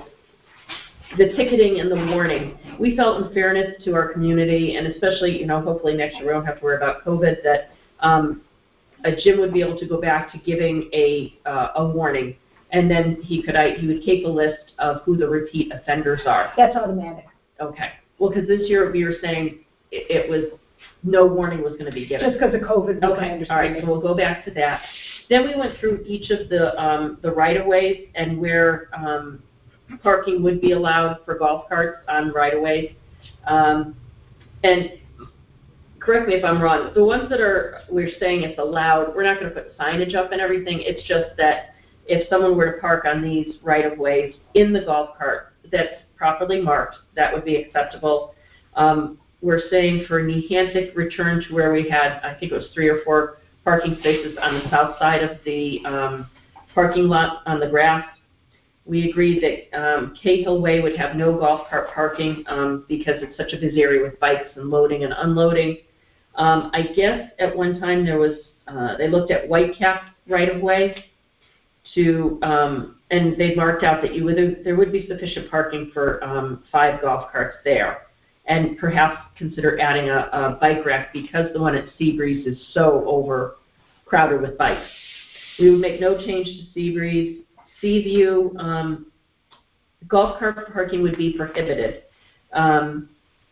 the ticketing and the warning. We felt, in fairness to our community, and especially, you know, hopefully next year we don't have to worry about COVID, that um, a Jim would be able to go back to giving a uh, a warning, and then he could I, he would keep a list of who the repeat offenders are. That's automatic. Okay. Well, because this year we were saying it, it was no warning was going to be given. Just because of COVID. Okay. All right. So we'll go back to that. Then we went through each of the um, the right-of-ways and where um, parking would be allowed for golf carts on right-of-ways. Um, and correct me if I'm wrong, the ones that are, we're saying it's allowed, we're not going to put signage up and everything. It's just that if someone were to park on these right-of-ways in the golf cart that's properly marked, that would be acceptable. Um, we're saying for Nehantic return to where we had, I think it was three or four parking spaces on the south side of the um, parking lot on the grass. We agreed that um, Cahill Way would have no golf cart parking um, because it's such a busy area with bikes and loading and unloading. Um, I guess at one time there was, uh, they looked at Whitecap right-of-way to, um, and they marked out that you would, there would be sufficient parking for um, five golf carts there, and perhaps consider adding a, a bike rack because the one at Seabreeze is so overcrowded with bikes. We would make no change to Seabreeze. Seaview, um, golf cart parking would be prohibited. Um,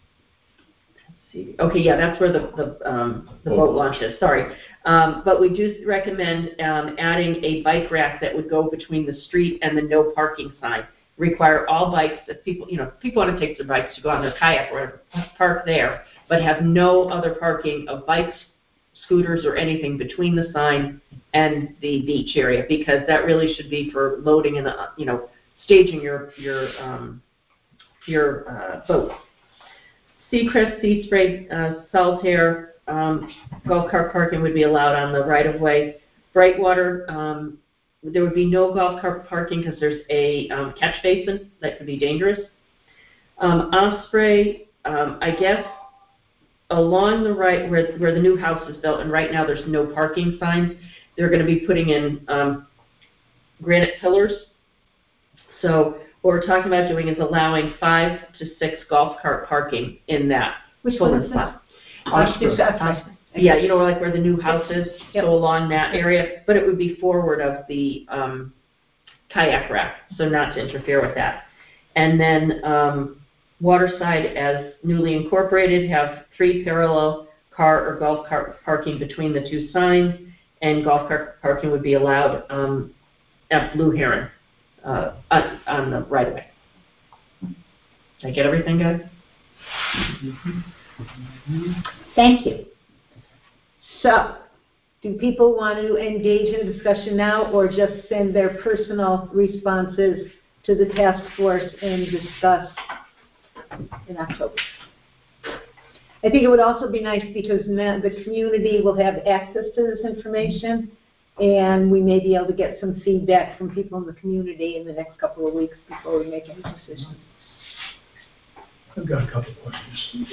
okay, yeah, that's where the, the, um, the boat launch is, sorry. Um, but we do recommend um, adding a bike rack that would go between the street and the no parking sign. require all bikes that people, you know, people want to take their bikes to go on their kayak or whatever, park there, but have no other parking of bikes, scooters, or anything between the sign and the beach area, because that really should be for loading and, uh, you know, staging your, your, um, your uh, boat. Seacrest, Sea Spray, uh, Saltaire, um, golf cart parking would be allowed on the right-of-way. Brightwater, um, there would be no golf cart parking because there's a um, catch basin that could be dangerous. Um, Osprey, um, I guess, along the right where, where the new house is built, and right now there's no parking signs, they're going to be putting in um, granite pillars. So what we're talking about doing is allowing five to six golf cart parking in that. Which one is that? Osprey. Yeah, you know, like where the new house is, yep. So along that area, but it would be forward of the um, kayak rack, so not to interfere with that. And then um, Waterside, as newly incorporated, have three parallel car or golf cart parking between the two signs, and golf cart parking would be allowed um, at Blue Heron uh, on, on the right of way. Did I get everything, guys? Thank you. So, do people want to engage in discussion now, or just send their personal responses to the task force and discuss in October? I think it would also be nice because now the community will have access to this information, and we may be able to get some feedback from people in the community in the next couple of weeks before we make any decisions. I've got a couple of questions.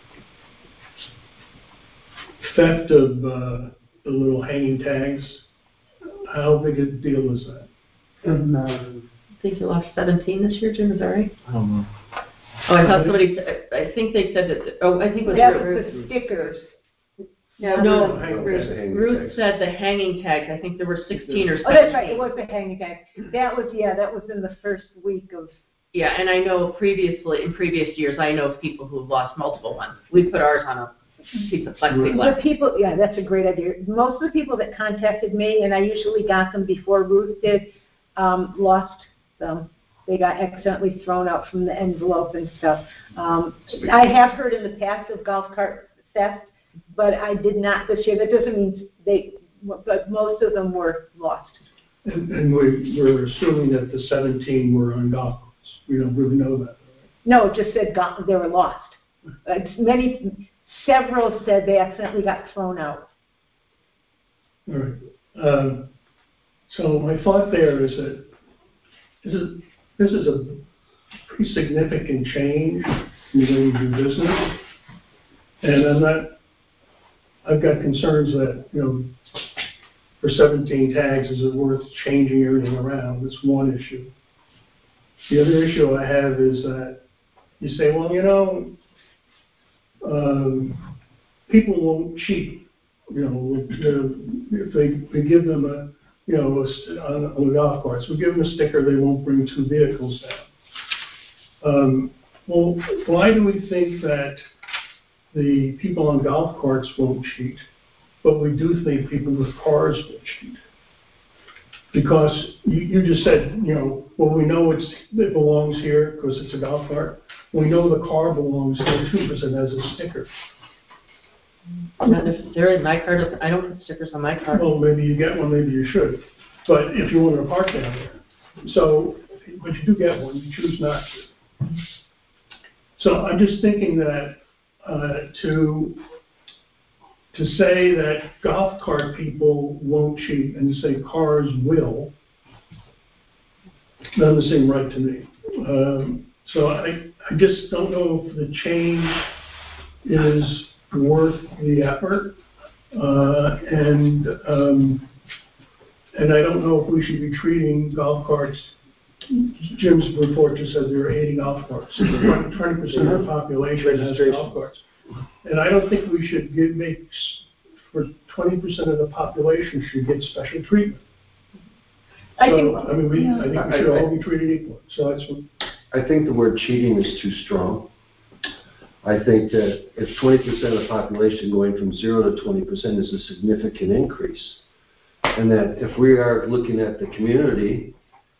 Theft of uh, the little hanging tags, how big a deal is that? Um, uh, I think you lost seventeen this year, Jim, is that right? I don't know. Oh, I thought somebody, I think they said that, oh, I think it was That Ruth. was the stickers. No, no, Hanging Ruth, tags. Ruth said the hanging tags, I think there were sixteen or Oh, seventeen. that's right, it was the hanging tag. That was, yeah, that was in the first week of. Yeah, and I know previously, in previous years, I know of people who've lost multiple ones. We put ours on a piece of plexiglass. The people, yeah, that's a great idea. Most of the people that contacted me, and I usually got them before Ruth did, um, lost them. They got accidentally thrown out from the envelope and stuff. Um, I have heard in the past of golf cart theft, but I did not this year. That doesn't mean they, but most of them were lost. And, and we, we're assuming that the seventeen were on golf carts. We don't really know that, right? No, it just said got, they were lost. It's many, several said they accidentally got thrown out. All right. Um, so my thought there is that this is, this is a pretty significant change in the way you do business. And I'm not, I've got concerns that, you know, for seventeen tags, is it worth changing everything around? That's one issue. The other issue I have is that you say, well, you know, um, people won't cheat. You know, if they, they give them a, you know, a, on, on the golf carts, we give them a sticker, they won't bring two vehicles down. Um, well, why do we think that the people on golf carts won't cheat, but we do think people with cars will cheat? Because you, you just said, you know, well, we know it's, it belongs here because it's a golf cart. We know the car belongs here too because it has a sticker. Not if they're in my car, I don't put stickers on my car. Well, maybe you get one, maybe you should. But if you want to park down there. So, but you do get one, you choose not to. So I'm just thinking that uh, to to say that golf cart people won't cheat and say cars will, doesn't seem right to me. Um, so I, I just don't know if the change is worth the effort. Uh, and um, and I don't know if we should be treating golf carts. Jim's report just said there are eighty golf carts. twenty percent of the population has golf carts. And I don't think we should give, make, for twenty percent of the population should get special treatment. I so, think, I mean, we, yeah. I think we should I, all be treated equal. So that's what. I think the word cheating is too strong. I think that if twenty percent of the population going from zero to twenty percent is a significant increase, and that if we are looking at the community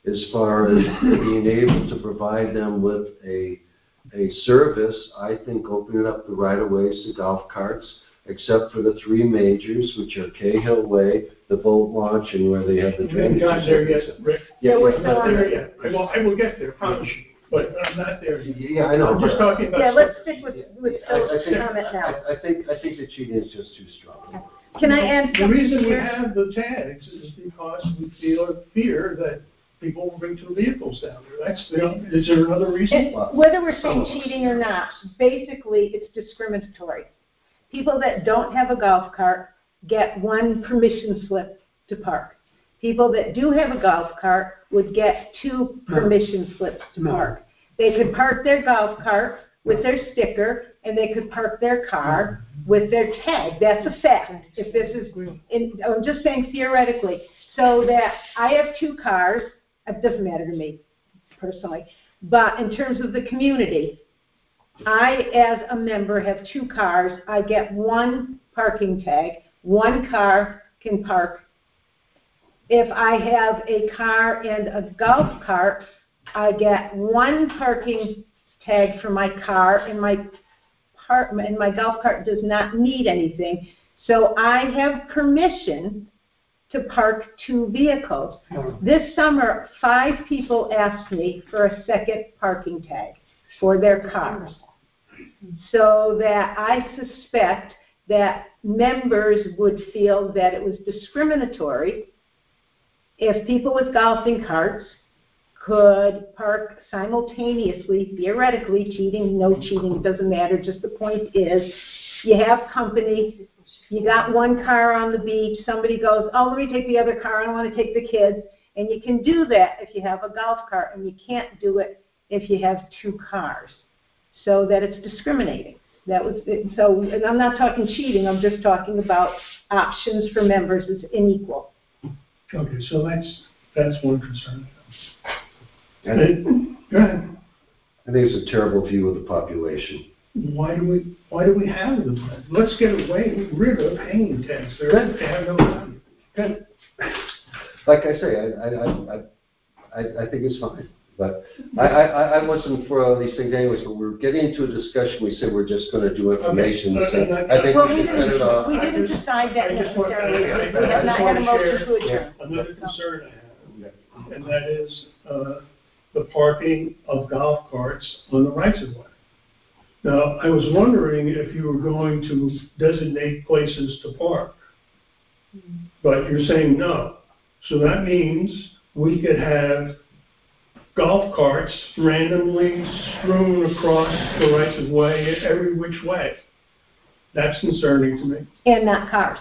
as far as being able to provide them with a, a service, I think opening up the right-of-ways to golf carts, except for the three majors, which are Cahill Way, the boat launch, and where they have the We drainage. haven't gotten there yet, Rick. Yeah, We're yeah, not there yet. I will, I will get there, promise you, but I'm not there yet. Yeah, I know. I'm just talking about. Yeah, let's stick with, with I- I Phil's think- comment now. I, I think, I think the cheating is just too strong. Can I add The something reason we here? have the tags is because we feel a fear that people will bring two vehicles down there. That's, you know, is there another reason? And whether we're saying cheating or not, basically it's discriminatory. People that don't have a golf cart get one permission slip to park. People that do have a golf cart would get two permission slips to park. They could park their golf cart with their sticker, and they could park their car with their tag. That's a fact. If this is, in, I'm just saying theoretically, so that I have two cars. It doesn't matter to me personally, but in terms of the community, I, as a member, have two cars. I get one parking tag. One car can park. If I have a car and a golf cart, I get one parking tag for my car, and my part, and my golf cart does not need anything. So I have permission to park two vehicles. This summer, five people asked me for a second parking tag for their cars. So that I suspect that members would feel that it was discriminatory if people with golfing carts could park simultaneously, theoretically, cheating, no cheating, it doesn't matter, just the point is, you have company, you got one car on the beach, somebody goes, oh, let me take the other car, I don't want to take the kids, and you can do that if you have a golf cart, and you can't do it if you have two cars, so that it's discriminating. That was it. So, and I'm not talking cheating, I'm just talking about options for members is unequal. Okay, so that's, that's one concern. I think, Go ahead. I think it's a terrible view of the population. Why do we, why do we have them? Let's get away, rid of hanging tags. They're, Good. they have no value. Good. Like I say, I, I, I, I, I think it's fine. But I, I, I wasn't for all these things anyways, but we're getting into a discussion, we said we're just gonna do information. Okay. So I think Well, we we should cut it didn't, off. we didn't decide that I just want- necessarily. I- I- We have I not just had a want to motion to share adjourn. Another concern I have, and that is, uh, the parking of golf carts on the rights of way. Now, I was wondering if you were going to designate places to park, but you're saying no. So that means we could have golf carts randomly strewn across the rights of way every which way. That's concerning to me. And not cars.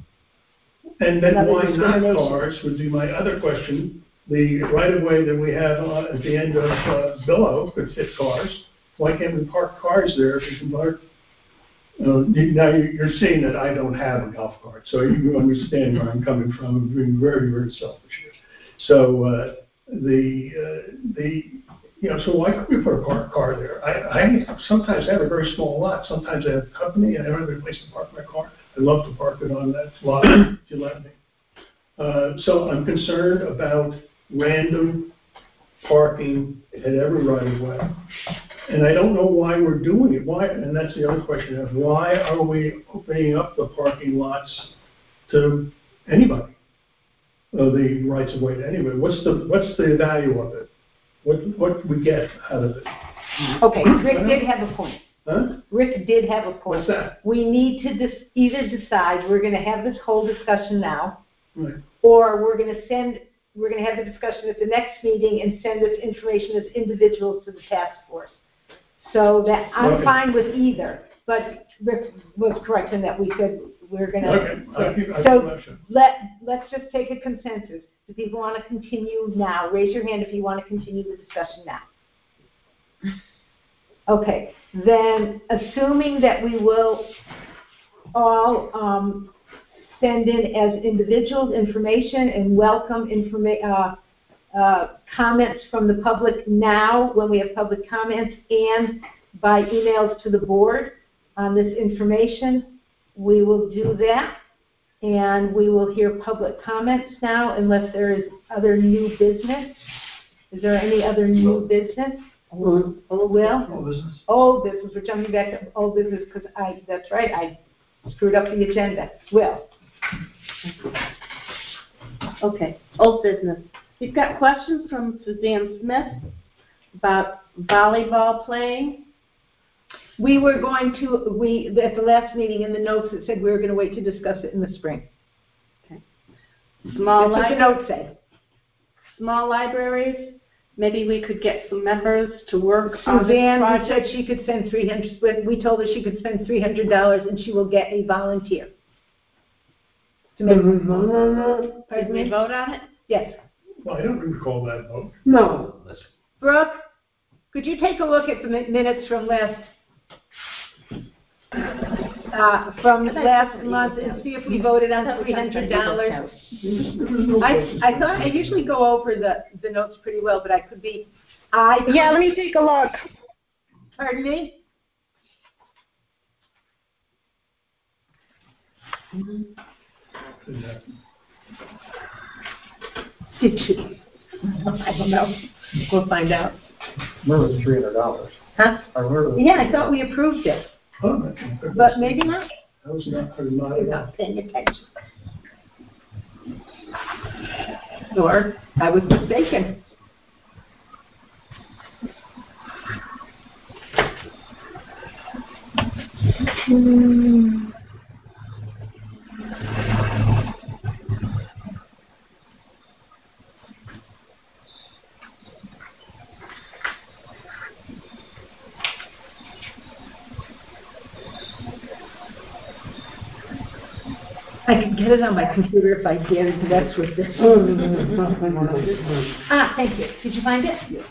And then Another why not discrimination. cars would be my other question. The right of way that we have uh, at the end of uh, Billow could fit cars. Why can't we park cars there if we can park? Uh, you- now you- you're seeing that I don't have a golf cart, so you understand where I'm coming from. I'm being very, very selfish here. So uh, the uh, the you know, so why couldn't we put a park car there? I, I sometimes have a very small lot. Sometimes I have company and I don't have a place to park my car. I'd love to park it on that lot if you let me. Uh, so I'm concerned about random parking at every right of way. And I don't know why we're doing it. Why? And that's the other question I have. Why are we opening up the parking lots to anybody? Uh, the rights of way to anybody. What's the what's the value of it? What what we get out of it? Okay, Rick did have a point. Huh? Rick did have a point. What's that? We need to dis- either decide we're going to have this whole discussion now, Right. or we're going to send, we're going to have the discussion at the next meeting and send this information as individuals to the task force. So that, I'm Okay. fine with either, but Rick was correct in that we said we're going to. Okay. I think- I So think let, let's just take a consensus. Do people want to continue now? Raise your hand if you want to continue the discussion now. Okay, then assuming that we will all um, send in as individuals information and welcome informa- uh, uh, comments from the public now when we have public comments and by emails to the board on this information, we will do that. And we will hear public comments now unless there is other new business. Is there any other new business? Old, old will? Old business. Old business, we're jumping back to old business because I, that's right, I screwed up the agenda. Will? Okay, old business. We've got questions from Suzanne Smith about volleyball playing. We were going to, we, at the last meeting in the notes, it said we were going to wait to discuss it in the spring. Okay. Small That's what the notes say. Small libraries, maybe we could get some members to work on this Suzanne, we project. said she could spend three hundred, we told her she could spend three hundred dollars and she will get a volunteer. To make, Did pardon we me? vote on it? Yes. Well, I don't recall that vote. No. Brooke, could you take a look at the mi- minutes from last, uh, from last month and see if we voted on three hundred dollars? I, I thought, I usually go over the, the notes pretty well, but I could be, I. Yeah, let me take a look. Pardon me? Did you? I don't know. We'll find out. Remember the three hundred dollars. Huh? I remember. the- Yeah, I thought we approved it, Oh, okay. but maybe not. That was not, I was not You're not paying attention. Or I was mistaken. Hmm. I could get it on my computer if I dared to mess with this. Ah, thank you. Did you find it? Yes.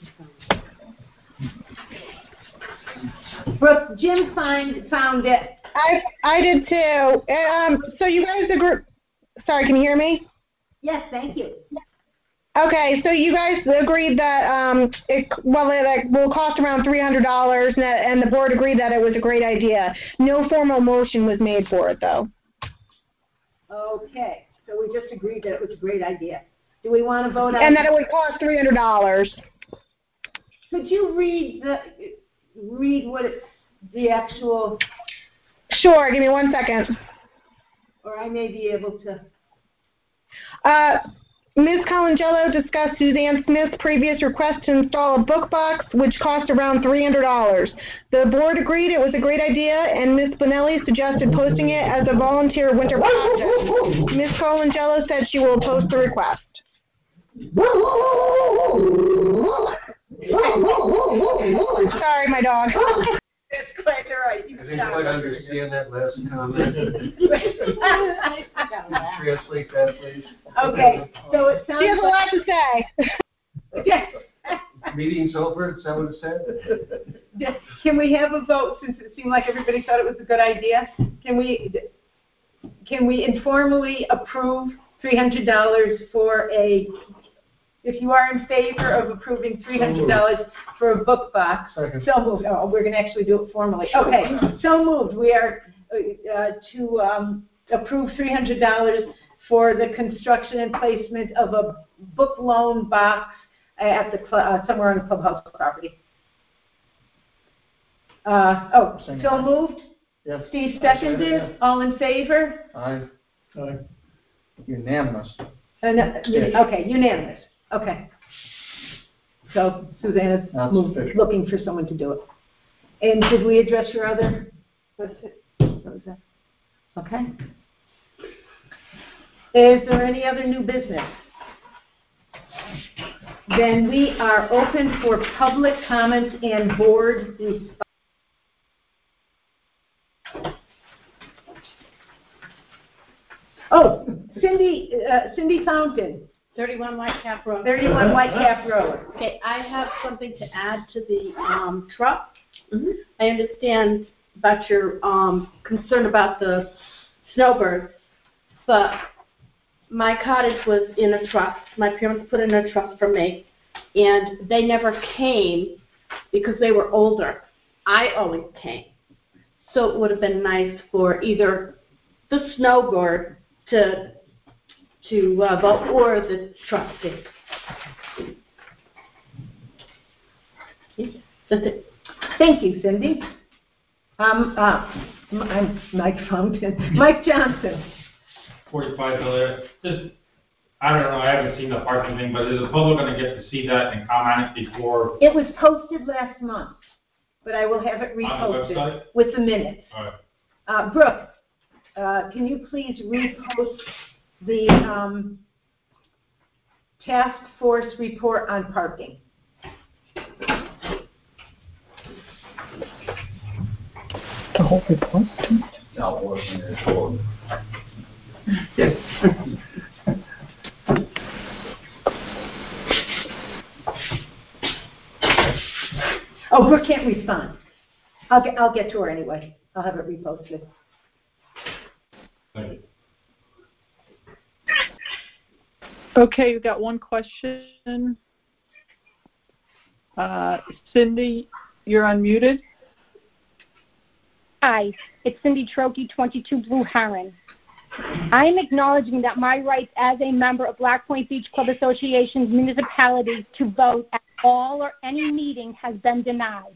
Brooke, Jim find, found it. I I did too. Um, so you guys agree? Sorry, can you hear me? Yes, thank you. Okay, so you guys agreed that um, it well it like, will cost around three hundred dollars, and, that- and the board agreed that it was a great idea. No formal motion was made for it, though. Okay, so we just agreed that it was a great idea. Do we want to vote on? And that it would cost three hundred dollars. Could you read the, read what it's, the actual, Sure, give me one second. or I may be able to. Uh, Miz Colangello discussed Suzanne Smith's previous request to install a book box, which cost around three hundred dollars. The board agreed it was a great idea, and Miz Bonelli suggested posting it as a volunteer winter project. Miz Colangello said she will post the request. Sorry, my dog. It's quite all right. You I didn't quite understand that last comment. Translate that, please. Okay, so it sounds She has a like. lot to say. Yes. Meeting's over, is that what it said? Can we have a vote, since it seemed like everybody thought it was a good idea? Can we, can we informally approve three hundred dollars for a, if you are in favor of approving three hundred dollars for a book box? Second. So moved. Oh, we're going to actually do it formally. Okay, so moved. We are uh, to um, approve three hundred dollars for the construction and placement of a book loan box at the cl- uh, somewhere on the clubhouse property. Uh, oh, Second. so moved. Yes. Steve I second, seconded. All in favor? Aye. Aye. Unanimous. Uh, no, Yes. Okay, unanimous. Okay. So Susanna's That's moved, official. looking for someone to do it. And did we address your other? What's it? What was that? Okay. Is there any other new business? Then we are open for public comments and board response. Oh, Cindy, uh, Cindy Fountain, thirty-one Whitecap Road. thirty-one Whitecap Road. Okay, I have something to add to the um, truck. Mm-hmm. I understand about your um, concern about the snowbirds, but my cottage was in a trust. My parents put in a trust for me, and they never came because they were older. I always came. So it would have been nice for either the snowbird to to uh, vote or the trustee. Thank you, Cindy. Um, uh, I'm Mike Fountain. Mike Johnson. forty-five Bel Just, I don't know, I haven't seen the parking thing, but is the public going to get to see that and comment it before? It was posted last month, but I will have it reposted on the website? with the minutes. All right. Uh, Brooke, uh, can you please repost the um, task force report on parking? The whole report? No, it wasn't at all. Yes. Oh, Brooke can't respond. I'll get, I'll get to her anyway. I'll have it reposted. Thank you. Okay, we've got one question. Uh, Cindy, you're unmuted. Hi, it's Cindy Trokey, twenty-two Blue Heron. I am acknowledging that my rights as a member of Black Point Beach Club Association's municipality to vote at all or any meeting has been denied.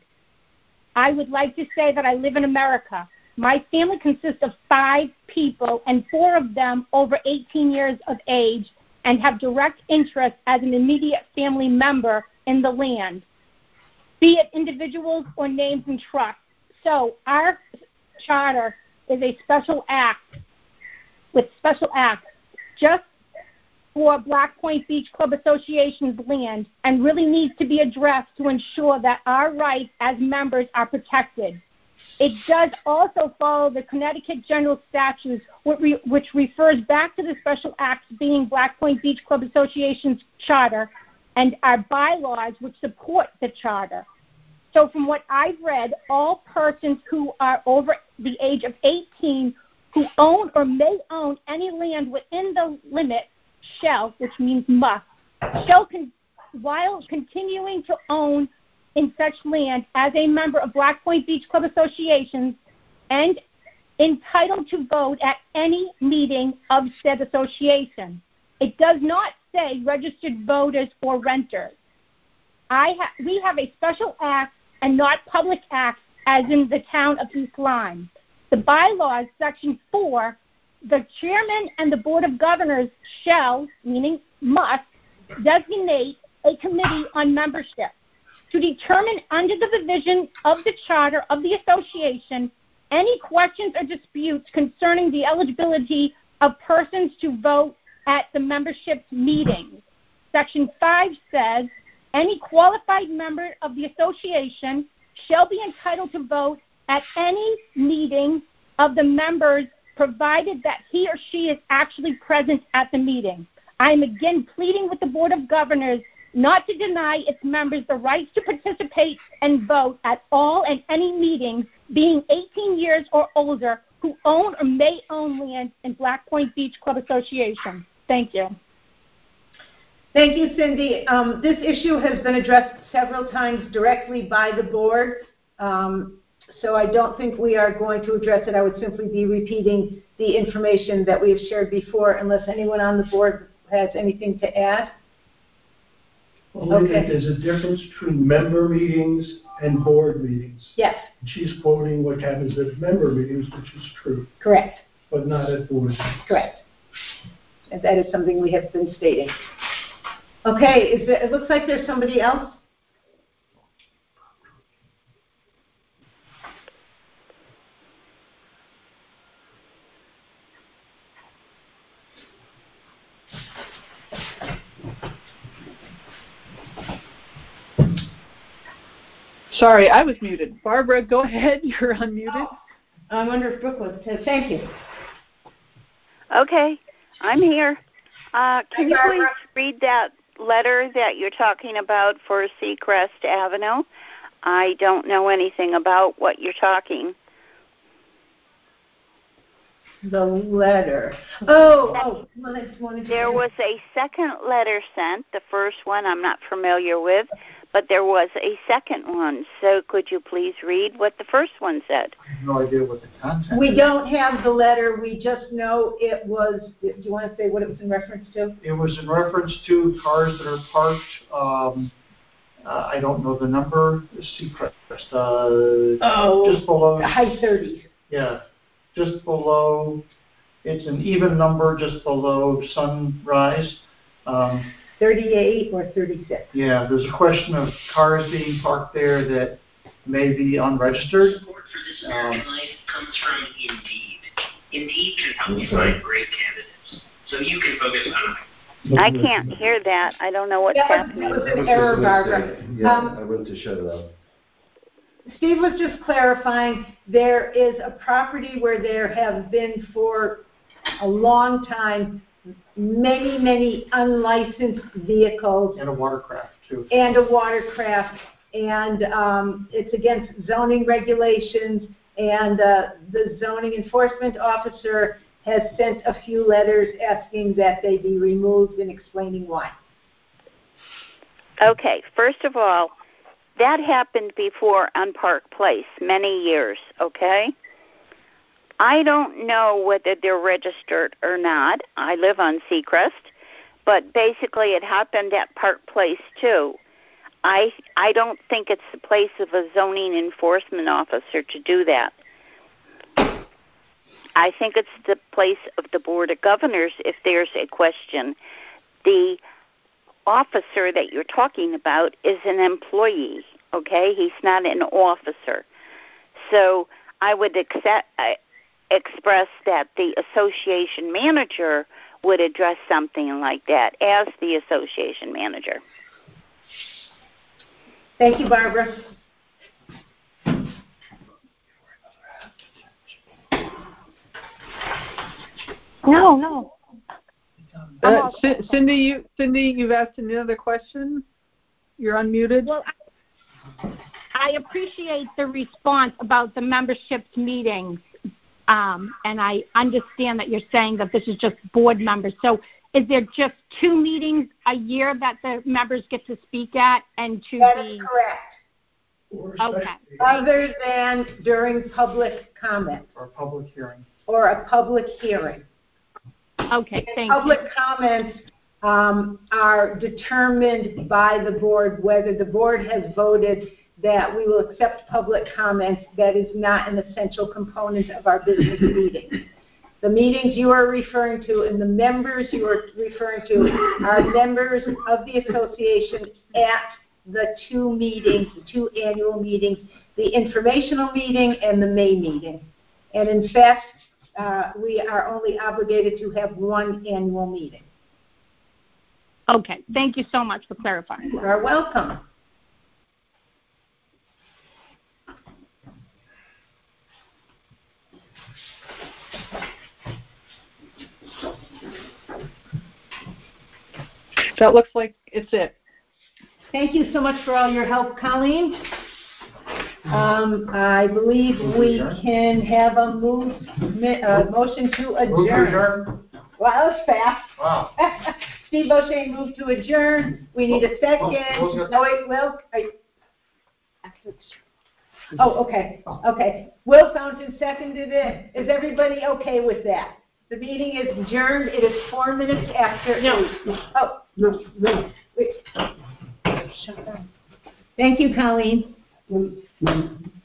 I would like to say that I live in America. My family consists of five people, and four of them over eighteen years of age, and have direct interest as an immediate family member in the land, be it individuals or names in trust. So our charter is a special act with special acts just for Black Point Beach Club Association's land, and really needs to be addressed to ensure that our rights as members are protected. It does also follow the Connecticut General Statutes, which refers back to the special acts being Black Point Beach Club Association's charter and our bylaws which support the charter. So from what I've read, all persons who are over the age of eighteen who own or may own any land within the limit shall, which means must, shall con- while continuing to own in such land as a member of Black Point Beach Club Associations and entitled to vote at any meeting of said association. It does not say registered voters or renters. I ha- we have a special act and not public acts as in the town of East Lyme. The bylaws, section four, the chairman and the board of governors shall, meaning must, designate a committee on membership to determine under the provision of the charter of the association any questions or disputes concerning the eligibility of persons to vote at the membership meetings. Section five says any qualified member of the association shall be entitled to vote at any meeting of the members, provided that he or she is actually present at the meeting. I am again pleading with the Board of Governors not to deny its members the rights to participate and vote at all and any meetings being eighteen years or older who own or may own land in Black Point Beach Club Association. Thank you. Thank you, Cindy. Um, this issue has been addressed several times directly by the board, um, so I don't think we are going to address it. I would simply be repeating the information that we have shared before, unless anyone on the board has anything to add. Only Okay. that there's a difference between member meetings and board meetings. Yes. She's quoting what happens at member meetings, which is true. Correct. But not at board meetings. Correct. And that is something we have been stating. Okay, is it, it looks like there's somebody else. Sorry, I was muted. Barbara, go ahead. You're unmuted. I wonder if Brooke wants to. Thank you. Okay, I'm here. Uh, can Hi, you Barbara. please read that letter that you're talking about for Seacrest Avenue? I don't know anything about what you're talking. The letter. Oh, oh. Well, I just wanted to There was a second letter sent. The first one I'm not familiar with, but there was a second one. So could you please read what the first one said? I have no idea what the content We is. don't have the letter. We just know it was. Do you want to say what it was in reference to? It was in reference to cars that are parked um, uh, I don't know the number, Seacrest, uh, Oh, just below. high thirties. Yeah, just below, it's an even number just below Sunrise. Um, thirty-eight or thirty-six. Yeah, there's a question of cars being parked there that may be unregistered. Support for this American Life comes from Indeed. Indeed can help you find great candidates, so you can focus on. I can't hear that. I don't know what's that happening. Was, that was an error, Barbara. Yeah, um, I went to shut it off. Steve was just clarifying, there is a property where there have been for a long time many, many unlicensed vehicles. And a watercraft, too. And a watercraft. And um, it's against zoning regulations. And uh, the zoning enforcement officer has sent a few letters asking that they be removed and explaining why. Okay, first of all, that happened before on Park Place, many years, okay? I don't know whether they're registered or not. I live on Seacrest, but basically it happened at Park Place too. I I don't think it's the place of a zoning enforcement officer to do that. I think it's the place of the Board of Governors if there's a question. The officer that you're talking about is an employee, okay? He's not an officer. So I would accept, uh, express that the association manager would address something like that as the association manager. Thank you, Barbara. No, no. Uh, C- Cindy, you, Cindy, you've asked another question. You're unmuted. Well, I, I appreciate the response about the memberships meetings, um, and I understand that you're saying that this is just board members. So is there just two meetings a year that the members get to speak at and to that be... That is correct. Okay. Other than during public comment. Or public hearing. Or a public hearing. Okay, thank public you. Public comments um, are determined by the board, whether the board has voted that we will accept public comments. That is not an essential component of our business meeting. The meetings you are referring to and the members you are referring to are members of the association at the two meetings, the two annual meetings, the informational meeting and the May meeting. And in fact, uh, we are only obligated to have one annual meeting. Okay, thank you so much for clarifying. You are welcome. That looks like it's it. Thank you so much for all your help, Colleen. Um, I believe we can have a move, uh, motion to adjourn. Move to adjourn. Well, that was fast. Wow. Steve O'Shea moved to adjourn. We need a second. Oh, oh wait, Will. I, oh, okay. Okay. Will Fountain seconded it. Is everybody okay with that? The meeting is adjourned. It is four minutes after. No. Oh. No, no. Wait. Shut down. Thank you, Colleen.